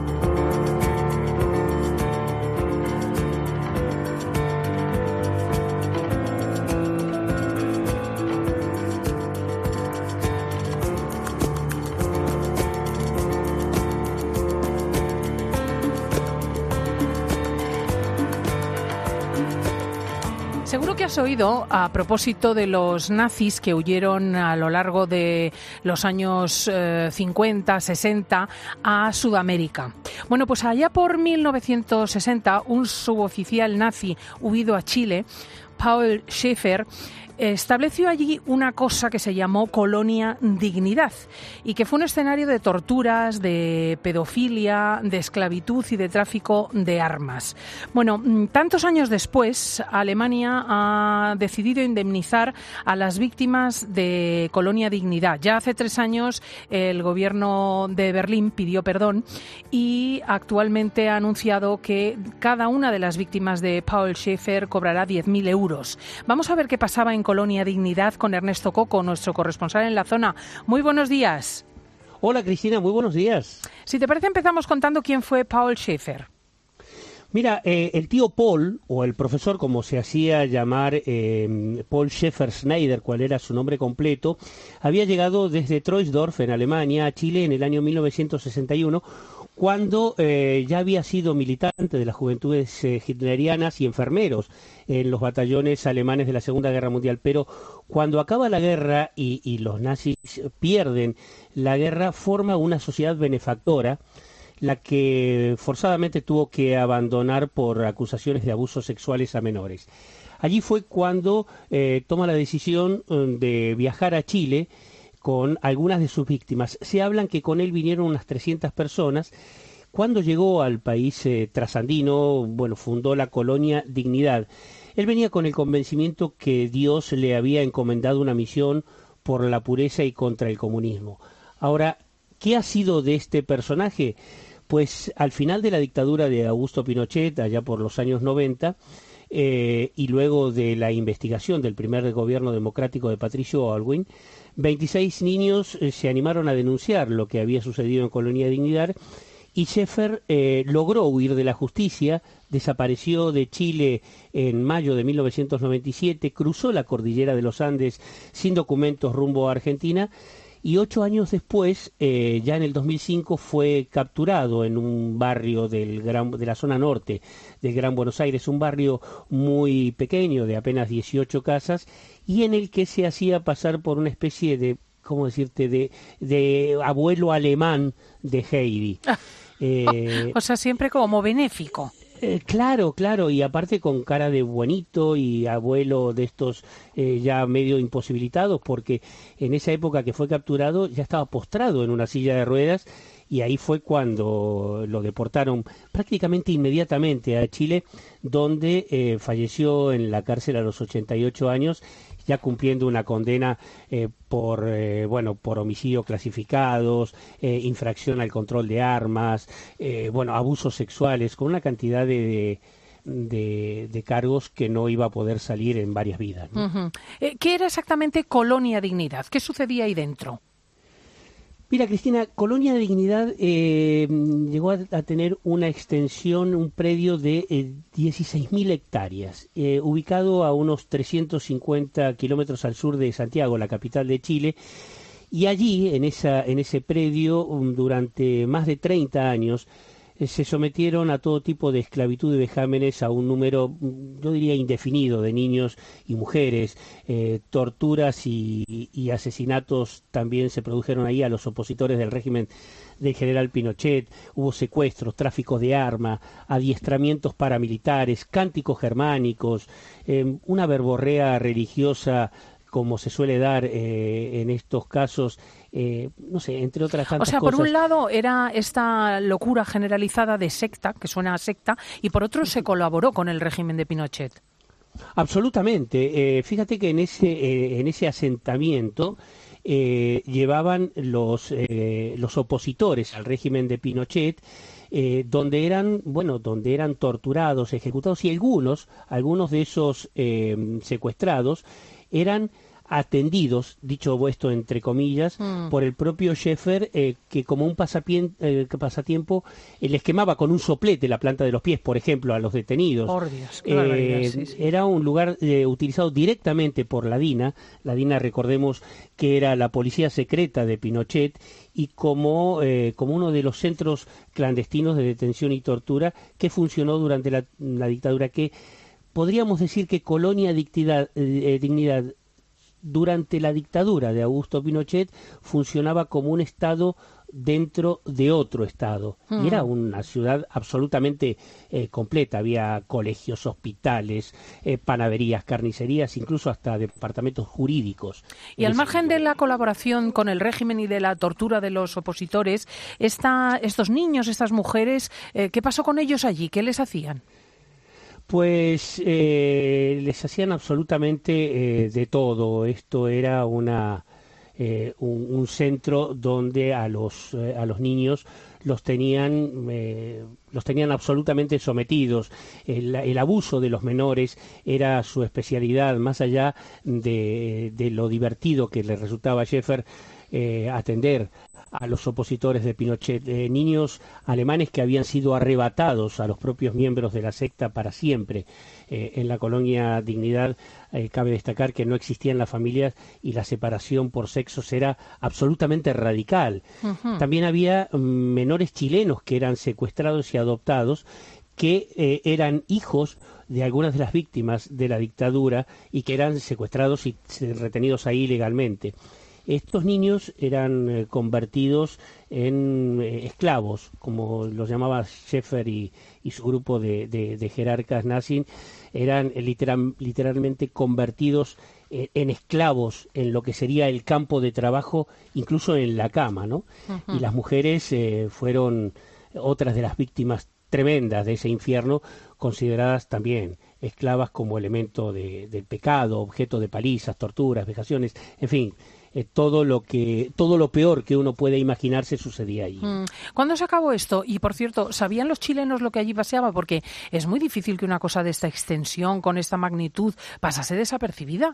Seguro que has oído, a propósito de los nazis que huyeron a lo largo de los años eh, cincuenta, sesenta a Sudamérica. Bueno, pues allá por mil novecientos sesenta, un suboficial nazi huido a Chile, Paul Schaeffer, estableció allí una cosa que se llamó Colonia Dignidad y que fue un escenario de torturas, de pedofilia, de esclavitud y de tráfico de armas. Bueno, tantos años después, Alemania ha decidido indemnizar a las víctimas de Colonia Dignidad. Ya hace tres años el gobierno de Berlín pidió perdón y actualmente ha anunciado que cada una de las víctimas de Paul Schaeffer cobrará diez mil euros. Vamos a ver qué pasaba en Colonia Dignidad con Ernesto Coco, nuestro corresponsal en la zona. Muy buenos días. Hola Cristina, muy buenos días. Si te parece, empezamos contando quién fue Paul Schaeffer. Mira, eh, el tío Paul, o el profesor como se hacía llamar, eh, Paul Schaeffer Schneider, cuál era su nombre completo, había llegado desde Troisdorf, en Alemania, a Chile en el año mil novecientos sesenta y uno, cuando eh, ya había sido militante de las juventudes eh, hitlerianas y enfermeros en los batallones alemanes de la Segunda Guerra Mundial. Pero cuando acaba la guerra y, y los nazis pierden la guerra, forma una sociedad benefactora, la que forzadamente tuvo que abandonar por acusaciones de abusos sexuales a menores. Allí fue cuando eh, toma la decisión eh, de viajar a Chile con algunas de sus víctimas. Se hablan que con él vinieron unas trescientas personas. Cuando llegó al país eh, trasandino, bueno, fundó la Colonia Dignidad. Él venía con el convencimiento que Dios le había encomendado una misión por la pureza y contra el comunismo. Ahora, ¿qué ha sido de este personaje? Pues al final de la dictadura de Augusto Pinochet, allá por los años noventa, eh, y luego de la investigación del primer gobierno democrático de Patricio Aylwin, veintiséis niños eh, se animaron a denunciar lo que había sucedido en Colonia Dignidad, y Schaeffer eh, logró huir de la justicia, desapareció de Chile en mayo de mil novecientos noventa y siete, cruzó la cordillera de los Andes sin documentos rumbo a Argentina, y ocho años después, eh, ya en el dos mil cinco, fue capturado en un barrio del gran, de la zona norte del Gran Buenos Aires, un barrio muy pequeño de apenas dieciocho casas, y en el que se hacía pasar por una especie de, ¿cómo decirte?, de, de abuelo alemán de Heidi. Eh, O sea, siempre como benéfico. Eh, claro, claro, y aparte con cara de buenito y abuelo de estos eh, ya medio imposibilitados, porque en esa época que fue capturado ya estaba postrado en una silla de ruedas, y ahí fue cuando lo deportaron prácticamente inmediatamente a Chile, donde eh, falleció en la cárcel a los ochenta y ocho años, ya cumpliendo una condena eh, por eh, bueno por homicidios clasificados, eh, infracción al control de armas, eh, bueno abusos sexuales, con una cantidad de, de, de cargos que no iba a poder salir en varias vidas, ¿no? Uh-huh. Eh, ¿Qué era exactamente Colonia Dignidad? ¿Qué sucedía ahí dentro? Mira, Cristina, Colonia de Dignidad eh, llegó a, a tener una extensión, un predio de eh, dieciséis mil hectáreas, eh, ubicado a unos trescientos cincuenta kilómetros al sur de Santiago, la capital de Chile, y allí, en, esa, en ese predio, um, durante más de treinta años, se sometieron a todo tipo de esclavitud y vejámenes a un número, yo diría, indefinido de niños y mujeres. Eh, torturas y, y asesinatos también se produjeron ahí a los opositores del régimen del general Pinochet. Hubo secuestros, tráficos de armas, adiestramientos paramilitares, cánticos germánicos, eh, una verborrea religiosa como se suele dar eh, en estos casos, eh, no sé, entre otras tantas cosas. O sea, cosas. por un lado era esta locura generalizada de secta, que suena a secta, y por otro se colaboró con el régimen de Pinochet. Absolutamente. Eh, fíjate que en ese, eh, en ese asentamiento eh, llevaban los, eh, los opositores al régimen de Pinochet, Eh, donde eran, bueno, donde eran torturados, ejecutados, y algunos, algunos de esos eh, secuestrados eran atendidos, dicho esto entre comillas, mm. por el propio Schaeffer, eh, que como un pasapien, eh, pasatiempo eh, les quemaba con un soplete la planta de los pies, por ejemplo, a los detenidos. Por Dios, qué barbaridad, eh, sí, sí. Era un lugar eh, utilizado directamente por la DINA. La DINA, recordemos que era la policía secreta de Pinochet, y como, eh, como uno de los centros clandestinos de detención y tortura que funcionó durante la, la dictadura, que podríamos decir que Colonia Dignidad, eh, Dignidad durante la dictadura de Augusto Pinochet funcionaba como un estado dentro de otro estado. Mm. Y era una ciudad absolutamente eh, completa. Había colegios, hospitales, eh, panaderías, carnicerías, incluso hasta departamentos jurídicos. Y al margen de la colaboración con el régimen y de la tortura de los opositores, esta, estos niños, estas mujeres, eh, ¿qué pasó con ellos allí? ¿Qué les hacían? Pues eh, les hacían absolutamente eh, de todo. Esto era una eh, un, un centro donde a los eh, a los niños los tenían eh, los tenían absolutamente sometidos. El, el abuso de los menores era su especialidad, más allá de, de lo divertido que le resultaba a Schaeffer eh, atender a los opositores de Pinochet, eh, niños alemanes que habían sido arrebatados a los propios miembros de la secta para siempre. Eh, en la Colonia Dignidad eh, cabe destacar que no existían las familias y la separación por sexos era absolutamente radical. Uh-huh. También había mm, menores chilenos que eran secuestrados y adoptados, que eh, eran hijos de algunas de las víctimas de la dictadura y que eran secuestrados y retenidos ahí ilegalmente. Estos niños eran eh, convertidos en eh, esclavos, como los llamaba Schaeffer y, y su grupo de, de, de jerarcas nazis. Eran eh, literal, literalmente convertidos eh, en esclavos en lo que sería el campo de trabajo, incluso en la cama, ¿no? Uh-huh. Y las mujeres eh, fueron otras de las víctimas tremendas de ese infierno, consideradas también esclavas como elemento de, del pecado, objeto de palizas, torturas, vejaciones, en fin. Eh, todo lo que todo lo peor que uno puede imaginarse sucedía allí. Mm. ¿Cuándo se acabó esto? Y por cierto, ¿sabían los chilenos lo que allí paseaba? Porque es muy difícil que una cosa de esta extensión, con esta magnitud, pasase desapercibida.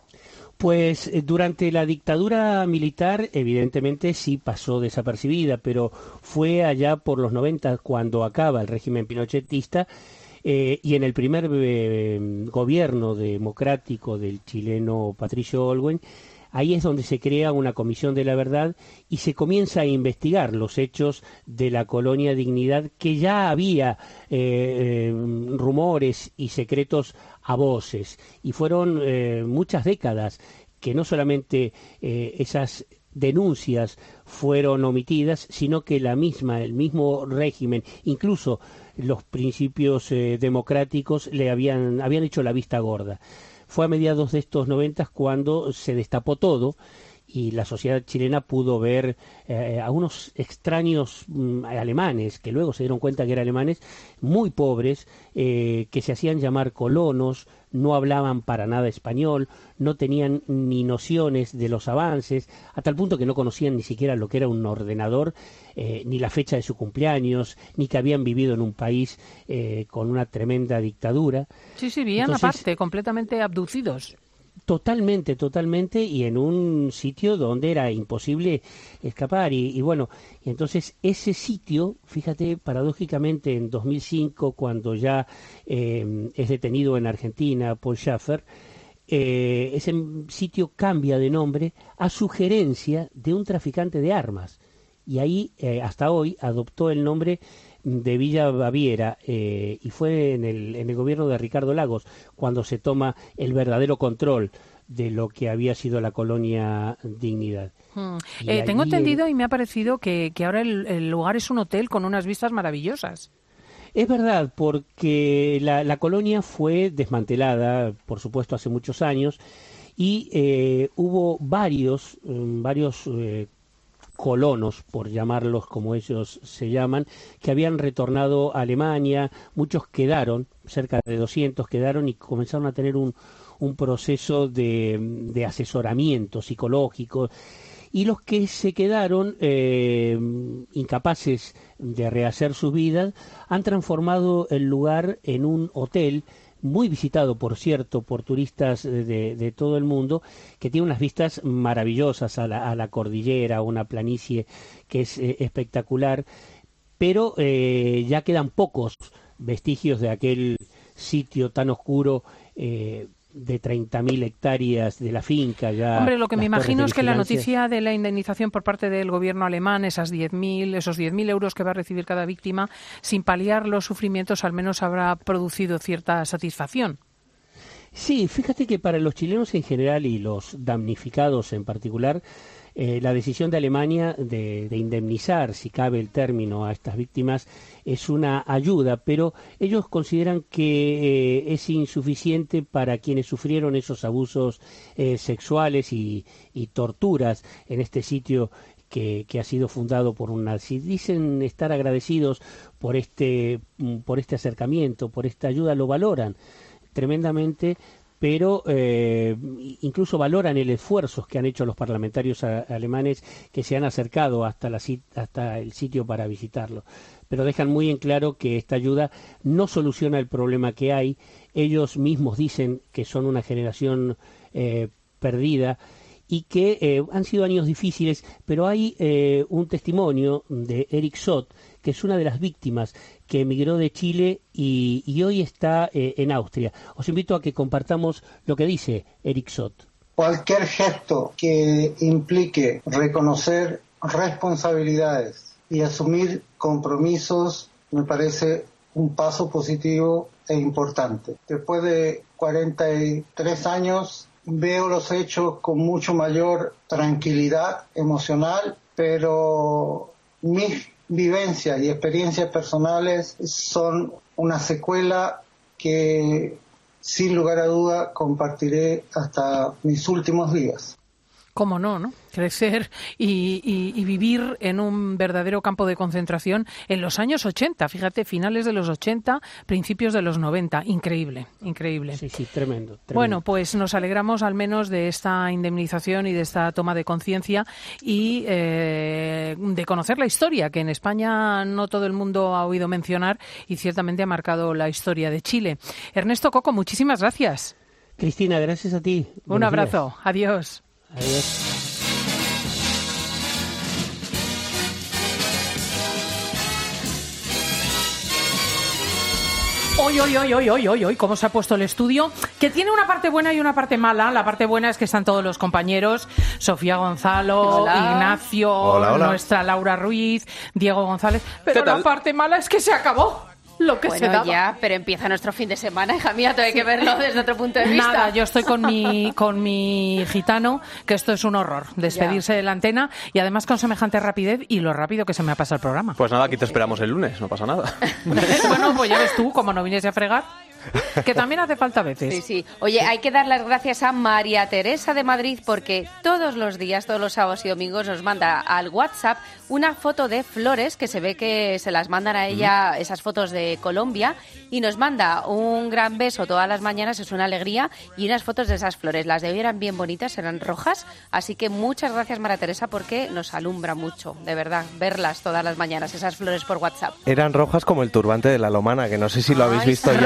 Pues eh, durante la dictadura militar, evidentemente sí pasó desapercibida, pero fue allá por los noventa cuando acaba el régimen pinochetista. Eh, y en el primer eh, gobierno democrático del chileno Patricio Aylwin, ahí es donde se crea una comisión de la verdad y se comienza a investigar los hechos de la Colonia Dignidad, que ya había eh, eh, rumores y secretos a voces. Y fueron eh, muchas décadas que no solamente eh, esas denuncias fueron omitidas, sino que la misma, el mismo régimen, incluso los principios eh, democráticos le habían, habían hecho la vista gorda. Fue a mediados de estos noventas cuando se destapó todo y la sociedad chilena pudo ver eh, a unos extraños mm, alemanes, que luego se dieron cuenta que eran alemanes, muy pobres, eh, que se hacían llamar colonos, no hablaban para nada español, no tenían ni nociones de los avances, a tal punto que no conocían ni siquiera lo que era un ordenador, eh, ni la fecha de su cumpleaños, ni que habían vivido en un país eh, con una tremenda dictadura. Sí, sí, vivían aparte, completamente abducidos. Totalmente, totalmente, y en un sitio donde era imposible escapar. Y, y bueno, y entonces ese sitio, fíjate, paradójicamente en dos mil cinco, cuando ya eh, es detenido en Argentina Paul Schaeffer, eh, ese sitio cambia de nombre a sugerencia de un traficante de armas. Y ahí, eh, hasta hoy, adoptó el nombre de Villa Baviera, eh, y fue en el, en el gobierno de Ricardo Lagos cuando se toma el verdadero control de lo que había sido la colonia Dignidad. Hmm. Eh, tengo entendido y me ha parecido que, que ahora el, el lugar es un hotel con unas vistas maravillosas. Es verdad, porque la, la colonia fue desmantelada, por supuesto, hace muchos años, y eh, hubo varios, varios eh, colonos, por llamarlos como ellos se llaman, que habían retornado a Alemania. Muchos quedaron, cerca de doscientos quedaron, y comenzaron a tener un, un proceso de, de asesoramiento psicológico. Y los que se quedaron eh, incapaces de rehacer sus vidas han transformado el lugar en un hotel muy visitado, por cierto, por turistas de, de todo el mundo, que tiene unas vistas maravillosas a la, a la cordillera, una planicie que es eh, espectacular, pero eh, ya quedan pocos vestigios de aquel sitio tan oscuro, eh, de treinta mil hectáreas de la finca. Ya Hombre, lo que me imagino es que la vigilancia... noticia de la indemnización por parte del gobierno alemán, esas diez mil, esos diez mil euros que va a recibir cada víctima, sin paliar los sufrimientos, al menos habrá producido cierta satisfacción. Sí, fíjate que para los chilenos en general y los damnificados en particular, eh, la decisión de Alemania de, de indemnizar, si cabe el término, a estas víctimas es una ayuda, pero ellos consideran que eh, es insuficiente para quienes sufrieron esos abusos eh, sexuales y, y torturas en este sitio que, que ha sido fundado por un nazi. Dicen estar agradecidos por este, por este acercamiento, por esta ayuda, lo valoran tremendamente, pero eh, incluso valoran el esfuerzo que han hecho los parlamentarios a, alemanes que se han acercado hasta, la, hasta el sitio para visitarlo. Pero dejan muy en claro que esta ayuda no soluciona el problema que hay. Ellos mismos dicen que son una generación eh, perdida y que eh, han sido años difíciles, pero hay eh, un testimonio de Eric Sott, que es una de las víctimas que emigró de Chile y, y hoy está eh, en Austria. Os invito a que compartamos lo que dice Eric Sott. Cualquier gesto que implique reconocer responsabilidades y asumir compromisos me parece un paso positivo e importante. Después de cuarenta y tres años veo los hechos con mucho mayor tranquilidad emocional, pero mis vivencias y experiencias personales son una secuela que sin lugar a duda compartiré hasta mis últimos días. ¿Cómo no, no? Crecer y, y, y vivir en un verdadero campo de concentración en los años ochenta, fíjate, finales de los ochenta, principios de los noventa. Increíble, increíble. Sí, sí, tremendo, tremendo. Bueno, pues nos alegramos al menos de esta indemnización y de esta toma de conciencia y eh, de conocer la historia, que en España no todo el mundo ha oído mencionar y ciertamente ha marcado la historia de Chile. Ernesto Coco, muchísimas gracias. Cristina, gracias a ti. Un Buenos abrazo. días. Adiós. Adiós. Hoy, hoy, hoy, hoy, hoy, hoy, hoy, cómo se ha puesto el estudio, que tiene una parte buena y una parte mala. La parte buena es que están todos los compañeros, Sofía Gonzalo, Hola. Ignacio, Hola, hola. nuestra Laura Ruiz, Diego González, pero la parte mala es que se acabó lo que bueno, se daba. ya, pero empieza nuestro fin de semana, hija mía, todo hay que verlo desde otro punto de vista. Nada, yo estoy con mi con mi gitano, que esto es un horror, despedirse Ya. de la antena y además con semejante rapidez y lo rápido que se me ha pasado el programa. Pues nada, aquí te esperamos el lunes, no pasa nada. Bueno, pues ya ves tú, como no viniese a fregar, que también hace falta a veces. Sí, sí. Oye, hay que dar las gracias a María Teresa de Madrid porque todos los días, todos los sábados y domingos nos manda al WhatsApp una foto de flores que se ve que se las mandan a ella, esas fotos de Colombia, y nos manda un gran beso todas las mañanas, es una alegría, y unas fotos de esas flores. Las de hoy eran bien bonitas, eran rojas, así que muchas gracias, María Teresa, porque nos alumbra mucho, de verdad, verlas todas las mañanas, esas flores por WhatsApp. Eran rojas como el turbante de la Lomana, que no sé si lo habéis Ay, visto sí, ya en rojo y redes.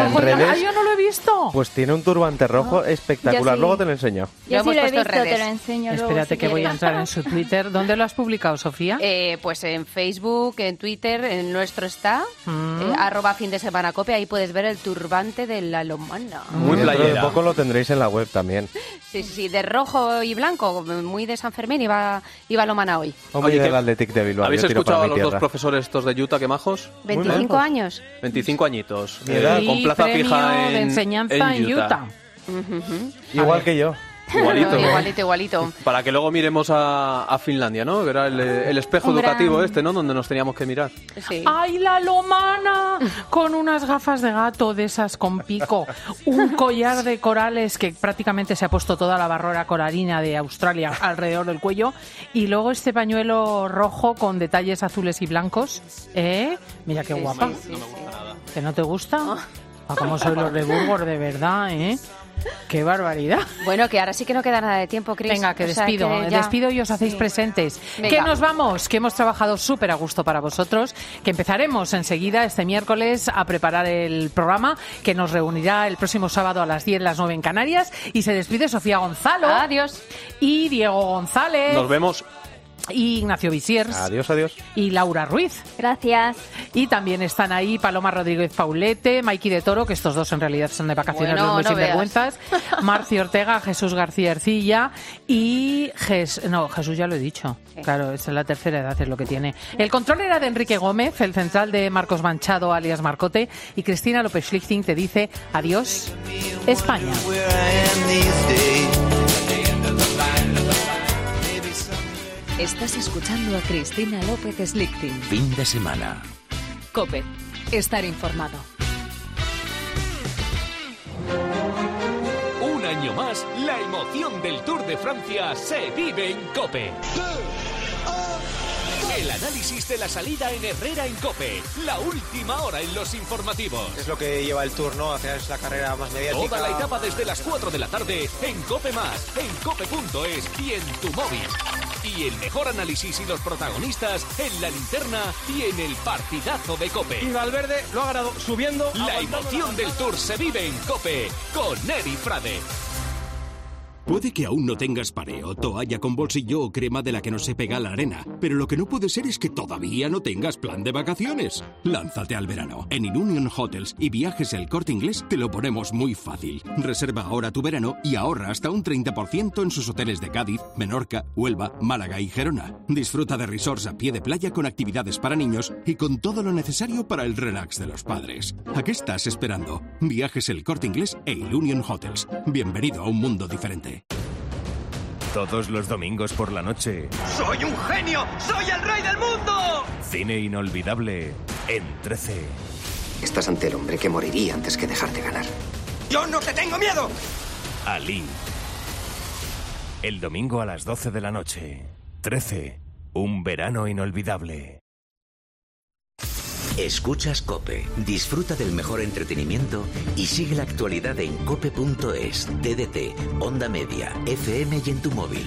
Ah, yo no lo he visto. Pues tiene un turbante rojo espectacular. sí. Luego te lo enseño. Yo sí lo he puesto en visto, te redes. lo enseño luego. Espérate si que voy a quieres. entrar en su Twitter. ¿Dónde lo has publicado, Sofía? Eh, pues en Facebook, en Twitter, en nuestro está, Mm. eh, arroba fin de semana cope, ahí puedes ver el turbante de la lomana. Muy Dentro de poco lo tendréis en la web también. Sí, sí, sí, de rojo y blanco, muy de San Fermín, iba, iba Lomana hoy. Muy Oye, del que- Athletic de Bilbao. ¿Habéis yo tiro escuchado para a mi los dos tierra. profesores estos de Utah, qué majos? ¿veinticinco años? veinticinco añitos. Mi edad. Eh, con Y plaza premio fija en, de enseñanza en Utah. Ujú. Igual que yo. Igualito. igualito, igualito. Para que luego miremos a, a Finlandia, ¿no? Que era el, el espejo Un gran- educativo este, ¿no? Donde nos teníamos que mirar. Sí. ¡Ay, la lomana! Con unas gafas de gato de esas con pico, un collar de corales que prácticamente se ha puesto toda la barrera coralina de Australia alrededor del cuello, y luego este pañuelo rojo con detalles azules y blancos. ¿Eh? Mira qué Sí, guapa. sí, sí, sí. ¿Que no te gusta? Ah, cómo soy los de Burgos, de verdad, ¿eh? ¡Qué barbaridad! Bueno, que ahora sí que no queda nada de tiempo, Cris. Venga, que O sea, despido. que ya- Despido y os hacéis Sí. presentes. Venga. Que nos vamos, que hemos trabajado súper a gusto para vosotros, que empezaremos enseguida este miércoles a preparar el programa que nos reunirá el próximo sábado a las diez, las nueve en Canarias. Y se despide Sofía Gonzalo. Adiós. Y Diego González. Nos vemos. Y Ignacio Visiers. Adiós, adiós. Y Laura Ruiz. Gracias. Y también están ahí Paloma Rodríguez Paulete, Maiki de Toro, que estos dos en realidad son de vacaciones, Bueno, los muy no sinvergüenzas, Marci Ortega, Jesús García Ercilla y Jes... no, Jesús ya lo he dicho. Claro, es la tercera edad, es lo que tiene. El control era de Enrique Gómez, el central de Marcos Manchado, alias Marcote, y Cristina López Schlichting te dice adiós, España. Estás escuchando a Cristina López Slichting. Fin de semana. Cope, estar informado. Un año más, la emoción del Tour de Francia se vive en COPE. El análisis de la salida en Herrera en COPE. La última hora en los informativos. Es lo que lleva el Tour, ¿no? Hacia la carrera más mediática. Toda la etapa desde las cuatro de la tarde en COPE más, en cope punto es y en tu móvil. Y el mejor análisis y los protagonistas en la linterna y en el partidazo de COPE. Y Valverde lo ha ganado subiendo. La emoción del Tour se vive en COPE con Eri Frade. Puede que aún no tengas pareo, toalla con bolsillo o crema de la que no se pega la arena, pero lo que no puede ser es que todavía no tengas plan de vacaciones. Lánzate al verano. En Ilunion Hotels y Viajes El Corte Inglés te lo ponemos muy fácil. Reserva ahora tu verano y ahorra hasta un treinta por ciento en sus hoteles de Cádiz, Menorca, Huelva, Málaga y Gerona. Disfruta de resorts a pie de playa con actividades para niños y con todo lo necesario para el relax de los padres. ¿A qué estás esperando? Viajes El Corte Inglés e Ilunion Hotels. Bienvenido a un mundo diferente. Todos los domingos por la noche, ¡Soy un genio! ¡Soy el rey del mundo! cine inolvidable en trece. Estás ante el hombre que moriría antes que dejarte ganar. ¡Yo no te tengo miedo! Ali. El domingo a las doce de la noche. trece. Un verano inolvidable. Escuchas COPE, disfruta del mejor entretenimiento y sigue la actualidad en cope punto es, T D T, Onda Media, F M y en tu móvil.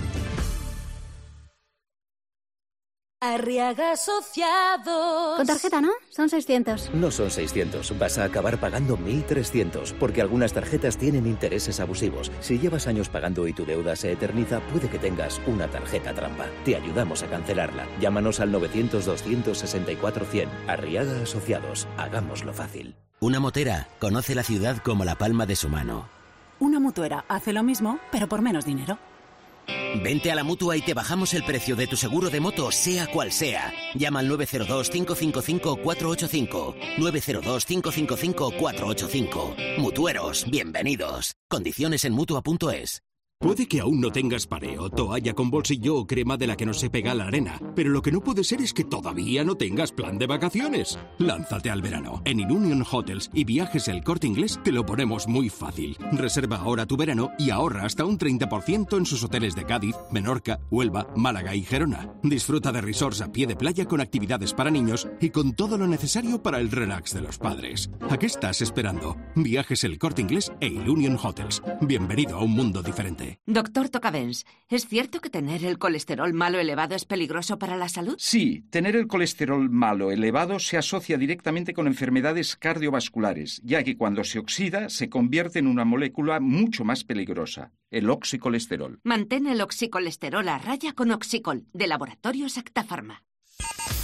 Arriaga Asociados. Con tarjeta, ¿no? Son seiscientos. No son seiscientos, vas a acabar pagando mil trescientos, porque algunas tarjetas tienen intereses abusivos. Si llevas años pagando y tu deuda se eterniza, puede que tengas una tarjeta trampa. Te ayudamos a cancelarla. Llámanos al novecientos, doscientos sesenta y cuatro, cien. Arriaga Asociados. Hagámoslo fácil. Una motera conoce la ciudad como la palma de su mano. Una mutuera hace lo mismo, pero por menos dinero. Vente a la Mutua y te bajamos el precio de tu seguro de moto, sea cual sea. Llama al nueve cero dos, cinco cinco cinco, cuatro ocho cinco. nueve cero dos, cinco cinco cinco, cuatro ocho cinco. Mutueros, bienvenidos. Condiciones en mutua punto es. Puede que aún no tengas pareo, toalla con bolsillo o crema de la que no se pega la arena, pero lo que no puede ser es que todavía no tengas plan de vacaciones. Lánzate al verano. En Ilunion Hotels y Viajes El Corte Inglés te lo ponemos muy fácil. Reserva ahora tu verano y ahorra hasta un treinta por ciento en sus hoteles de Cádiz, Menorca, Huelva, Málaga y Gerona. Disfruta de resorts a pie de playa con actividades para niños y con todo lo necesario para el relax de los padres. ¿A qué estás esperando? Viajes El Corte Inglés e Ilunion Hotels. Bienvenido a un mundo diferente. saludable. Doctor Tocavens, ¿es cierto que tener el colesterol malo elevado es peligroso para la salud? Sí, tener el colesterol malo elevado se asocia directamente con enfermedades cardiovasculares, ya que cuando se oxida se convierte en una molécula mucho más peligrosa, el oxicolesterol. Mantén el oxicolesterol a raya con Oxicol, de Laboratorios Acta Pharma.